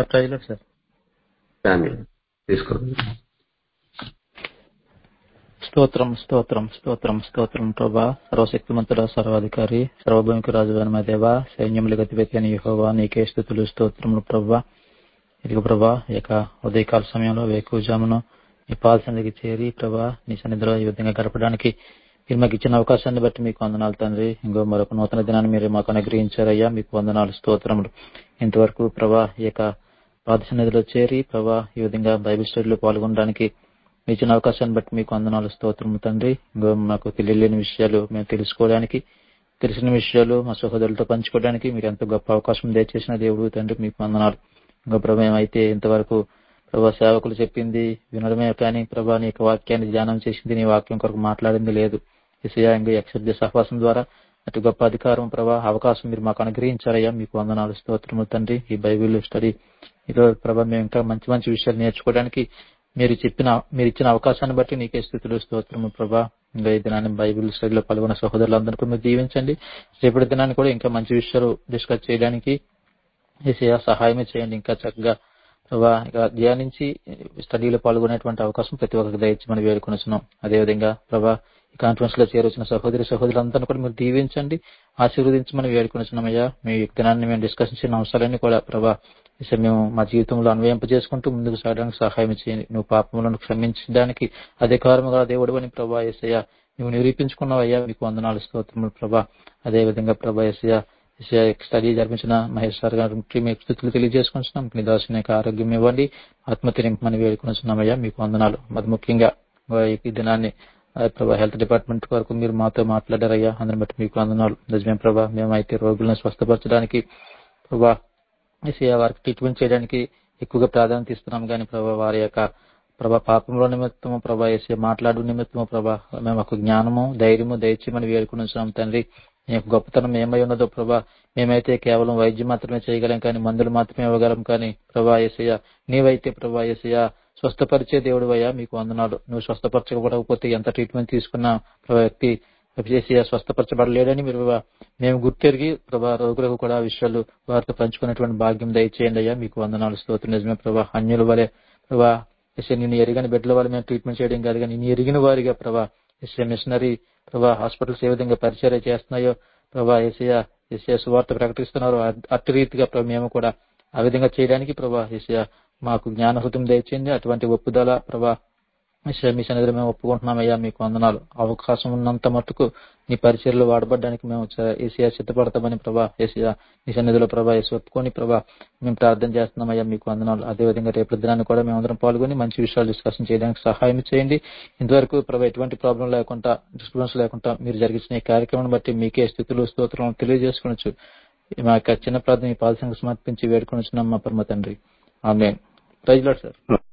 సార్ ఫ్యామిలీ తీసుకోండి. స్తోత్రం స్తోత్రం స్తోత్రం స్తోత్రం ప్రభా, సర్వశక్తిమంతుడ, సర్వాధికారి, సర్వభూమికి రాజుగాని మా దేవ, సైన్యములు గతిపెట్టి అని యెహోవా నీకే స్తుతులు స్తోత్రములు ప్రభా. ఇదిగో ప్రభా, ఈ యొక్క ఉదయకాల సమయంలో వేకువజామును మీ పాద సన్నిధికి చేరి ప్రభా నీ సన్నిధిలో ఈ విధంగా గడపడానికి మీరు మాకు ఇచ్చిన అవకాశాన్ని బట్టి మీకు వందనాలు తండ్రి. ఇంకో మరొక నూతన దినాన్ని మీరు మాకు అనుగ్రహించారయ్యా, మీకు వందనాలు స్తోత్రములు. ఇంతవరకు ప్రభా ఈ యొక్క పాద సన్నిధిలో చేరి ప్రభా ఈ విధంగా బైబిల్ స్టడీలో పాల్గొనడానికి మీ ఇచ్చిన అవకాశాన్ని బట్టి మీకు వందనాలు స్తోత్రము తండ్రి. ఇంకో మాకు తెలియలేని విషయాలు మేము తెలుసుకోవడానికి, తెలిసిన విషయాలు మా సహోదరులతో పంచుకోవడానికి మీరు ఎంతో గొప్ప అవకాశం దయచేసిన దేవుడు తండ్రి, మీకు వందనాలు. ఇంకో ప్రభా ఏమైతే ఇంతవరకు ప్రభా సేవకులు చెప్పింది వినడమే కానీ ప్రభా నీ యొక్క వాక్యాన్ని ధ్యానం చేసింది, నీ వాక్యం కొరకు మాట్లాడింది లేదు. విషయంగా అక్షర సహవాసం ద్వారా అటు గొప్ప అధికారం ప్రభా అవకాశం మీరు మాకు అనుగ్రహించారయ్యా, మీకు వందనాలు స్తోత్రములు తండ్రి. ఈ బైబిల్ స్టడీ ఈరోజు ప్రభా మేము ఇంకా మంచి మంచి విషయాలు నేర్చుకోవడానికి మీరు ఇచ్చిన అవకాశాన్ని బట్టి నీకే స్తుతులు స్తోత్రము ప్రభా. ఇంకా ఈ దినాన్ని బైబిల్ స్టడీలో పాల్గొన్న సహోదరులందరికీ మీరు దీవించండి. రేపటి దినాన్ని కూడా ఇంకా మంచి విషయాలు డిస్కస్ చేయడానికి యేసయ్యా సహాయమే చేయండి. ఇంకా చక్కగా ప్రభా ఇక ధ్యానించి స్టడీలో పాల్గొనేటువంటి అవకాశం ప్రతి ఒక్కరికి దయచేయమని వేడుకొనిస్తున్నాం. అదేవిధంగా ప్రభా ఈ కాన్ఫరెన్స్ లో చేరొచ్చిన సహోదరులందరినీ కూడా మీరు దీవించండి, ఆశీర్వదించమని వేడుకొనిస్తున్నామయ్యా. మీ దినాన్ని మేము డిస్కస్ చేసిన అంశాలన్నీ కూడా ప్రభా మేము మా జీవితంలో అన్వయింపజేసుకుంటూ ముందుకు సాగడానికి సహాయం చేయండి. నువ్వు పాపములను క్షమించడానికి అధికారముగా దేవుడు అని ప్రభా యేసయ్యా నువ్వు నిరూపించుకున్నావయ్యా, మీకు వందనాలు స్తోత్రములు ప్రభా. అదేవిధంగా ప్రభా యేసయ్యా స్టడీ జరిపించిన మహేష్ సార్ గారికి మీకు స్థితులు తెలియజేసుకుంటున్నాం. మీ దాసుని యొక్క ఆరోగ్యం ఇవ్వండి, ఆత్మతిరింపమని వేడుకొనిస్తున్నామయ్యా, మీకు వందనాలు. మరి ముఖ్యంగా ఈ దినాన్ని ప్రభా హెల్త్ డిపార్ట్మెంట్ వరకు మీరు మాతో మాట్లాడారయ్యా, అందరిని బట్టి మీకు వందనాలు. నిజమే ప్రభా, మేమైతే రోగులను స్వస్థపరచడానికి ప్రభా వారికి ట్రీట్మెంట్ చేయడానికి ఎక్కువగా ప్రాధాన్యత ఇస్తున్నాం కానీ ప్రభా వారి యొక్క ప్రభా పాపంలో నిమిత్తము ప్రభా ఏసే మాట్లాడు నిమిత్తము ప్రభా మేము ఒక జ్ఞానము ధైర్యము దయచేయమని వేడుకుని ఉంటున్నాం తండ్రి. మీ యొక్క గొప్పతనం ఏమై ఉన్నదో ప్రభా, మేమైతే కేవలం వైద్యం మాత్రమే చేయగలం కానీ మందులు మాత్రమే ఇవ్వగలం కానీ ప్రభా యేసయ్య నీవైతే ప్రభా యేసయ్య స్వస్థపరిచే దేవుడు అయ్యా, మీకు వందనాలు. నువ్వు స్వస్థపరచకపోతే ఎంత ట్రీట్మెంట్ తీసుకున్నా ప్రభా వ్యక్తి యేసయ్య స్వస్థపరచబడలేడని మీరు మేము గుర్తెరిగి ప్రభా రోగులకు కూడా విషయాలు వారితో పంచుకునేటువంటి భాగ్యం దయచేయండి అయ్యా, మీకు వందనాలు స్తోత్రం. నిజమే ప్రభా అన్యుల వలె ప్రభా యేసయ్య నిన్ను ఎరిగని బిడ్డల వల్ల మేము ట్రీట్మెంట్ చేయడం కాదు కానీ నిన్ను ఎరిగిన వారిగా ప్రభా యేసయ్య మిషనరీ ప్రభా హాస్పిటల్స్ ఏ విధంగా పరిచర్య చేస్తున్నాయో ప్రభా యేసయ్య సువార్త ప్రకటిస్తున్నారో అట్టి రీతిగా ప్రభా మేము కూడా ఆ విధంగా చేయడానికి ప్రభా యేసయ్య మాకు జ్ఞాన హృదయం దయచేయండి. అటువంటి ఒప్పుదల ప్రభా మీ సన్నిధిలో మేము ఒప్పుకుంటున్నామయ్యా, మీకు వందనాలు. అవకాశం ఉన్నంత మట్టుకు నీ పరిచర్యలు వాడబడ్డానికి మేము ఏసీఆ సిద్ధపడతామని ప్రభా ఏసీఆ నీ సన్నిధిలో ప్రభా ఏసి ఒప్పుకొని ప్రభా మేము ప్రార్థన చేస్తున్నామయ్యా, మీకు వందనాలు. అదేవిధంగా రేపు దినాన్ని కూడా మేము అందరం పాల్గొని మంచి విషయాలు డిస్కషన్ చేయడానికి సహాయం చేయండి. ఇంతవరకు ప్రభా ఎటువంటి ప్రాబ్లం లేకుండా డిస్టర్బెన్స్ లేకుండా మీరు జరిగించిన ఈ కార్యక్రమాన్ని బట్టి మీకే స్థితులు స్తోత్రం తెలియజేసుకోవచ్చు. మా యొక్క చిన్న ప్రార్థన ఈ పాదసంగా సమర్పించి వేడుకొని మా పరమ తండ్రి. ఆమేన్. Praise lord sir.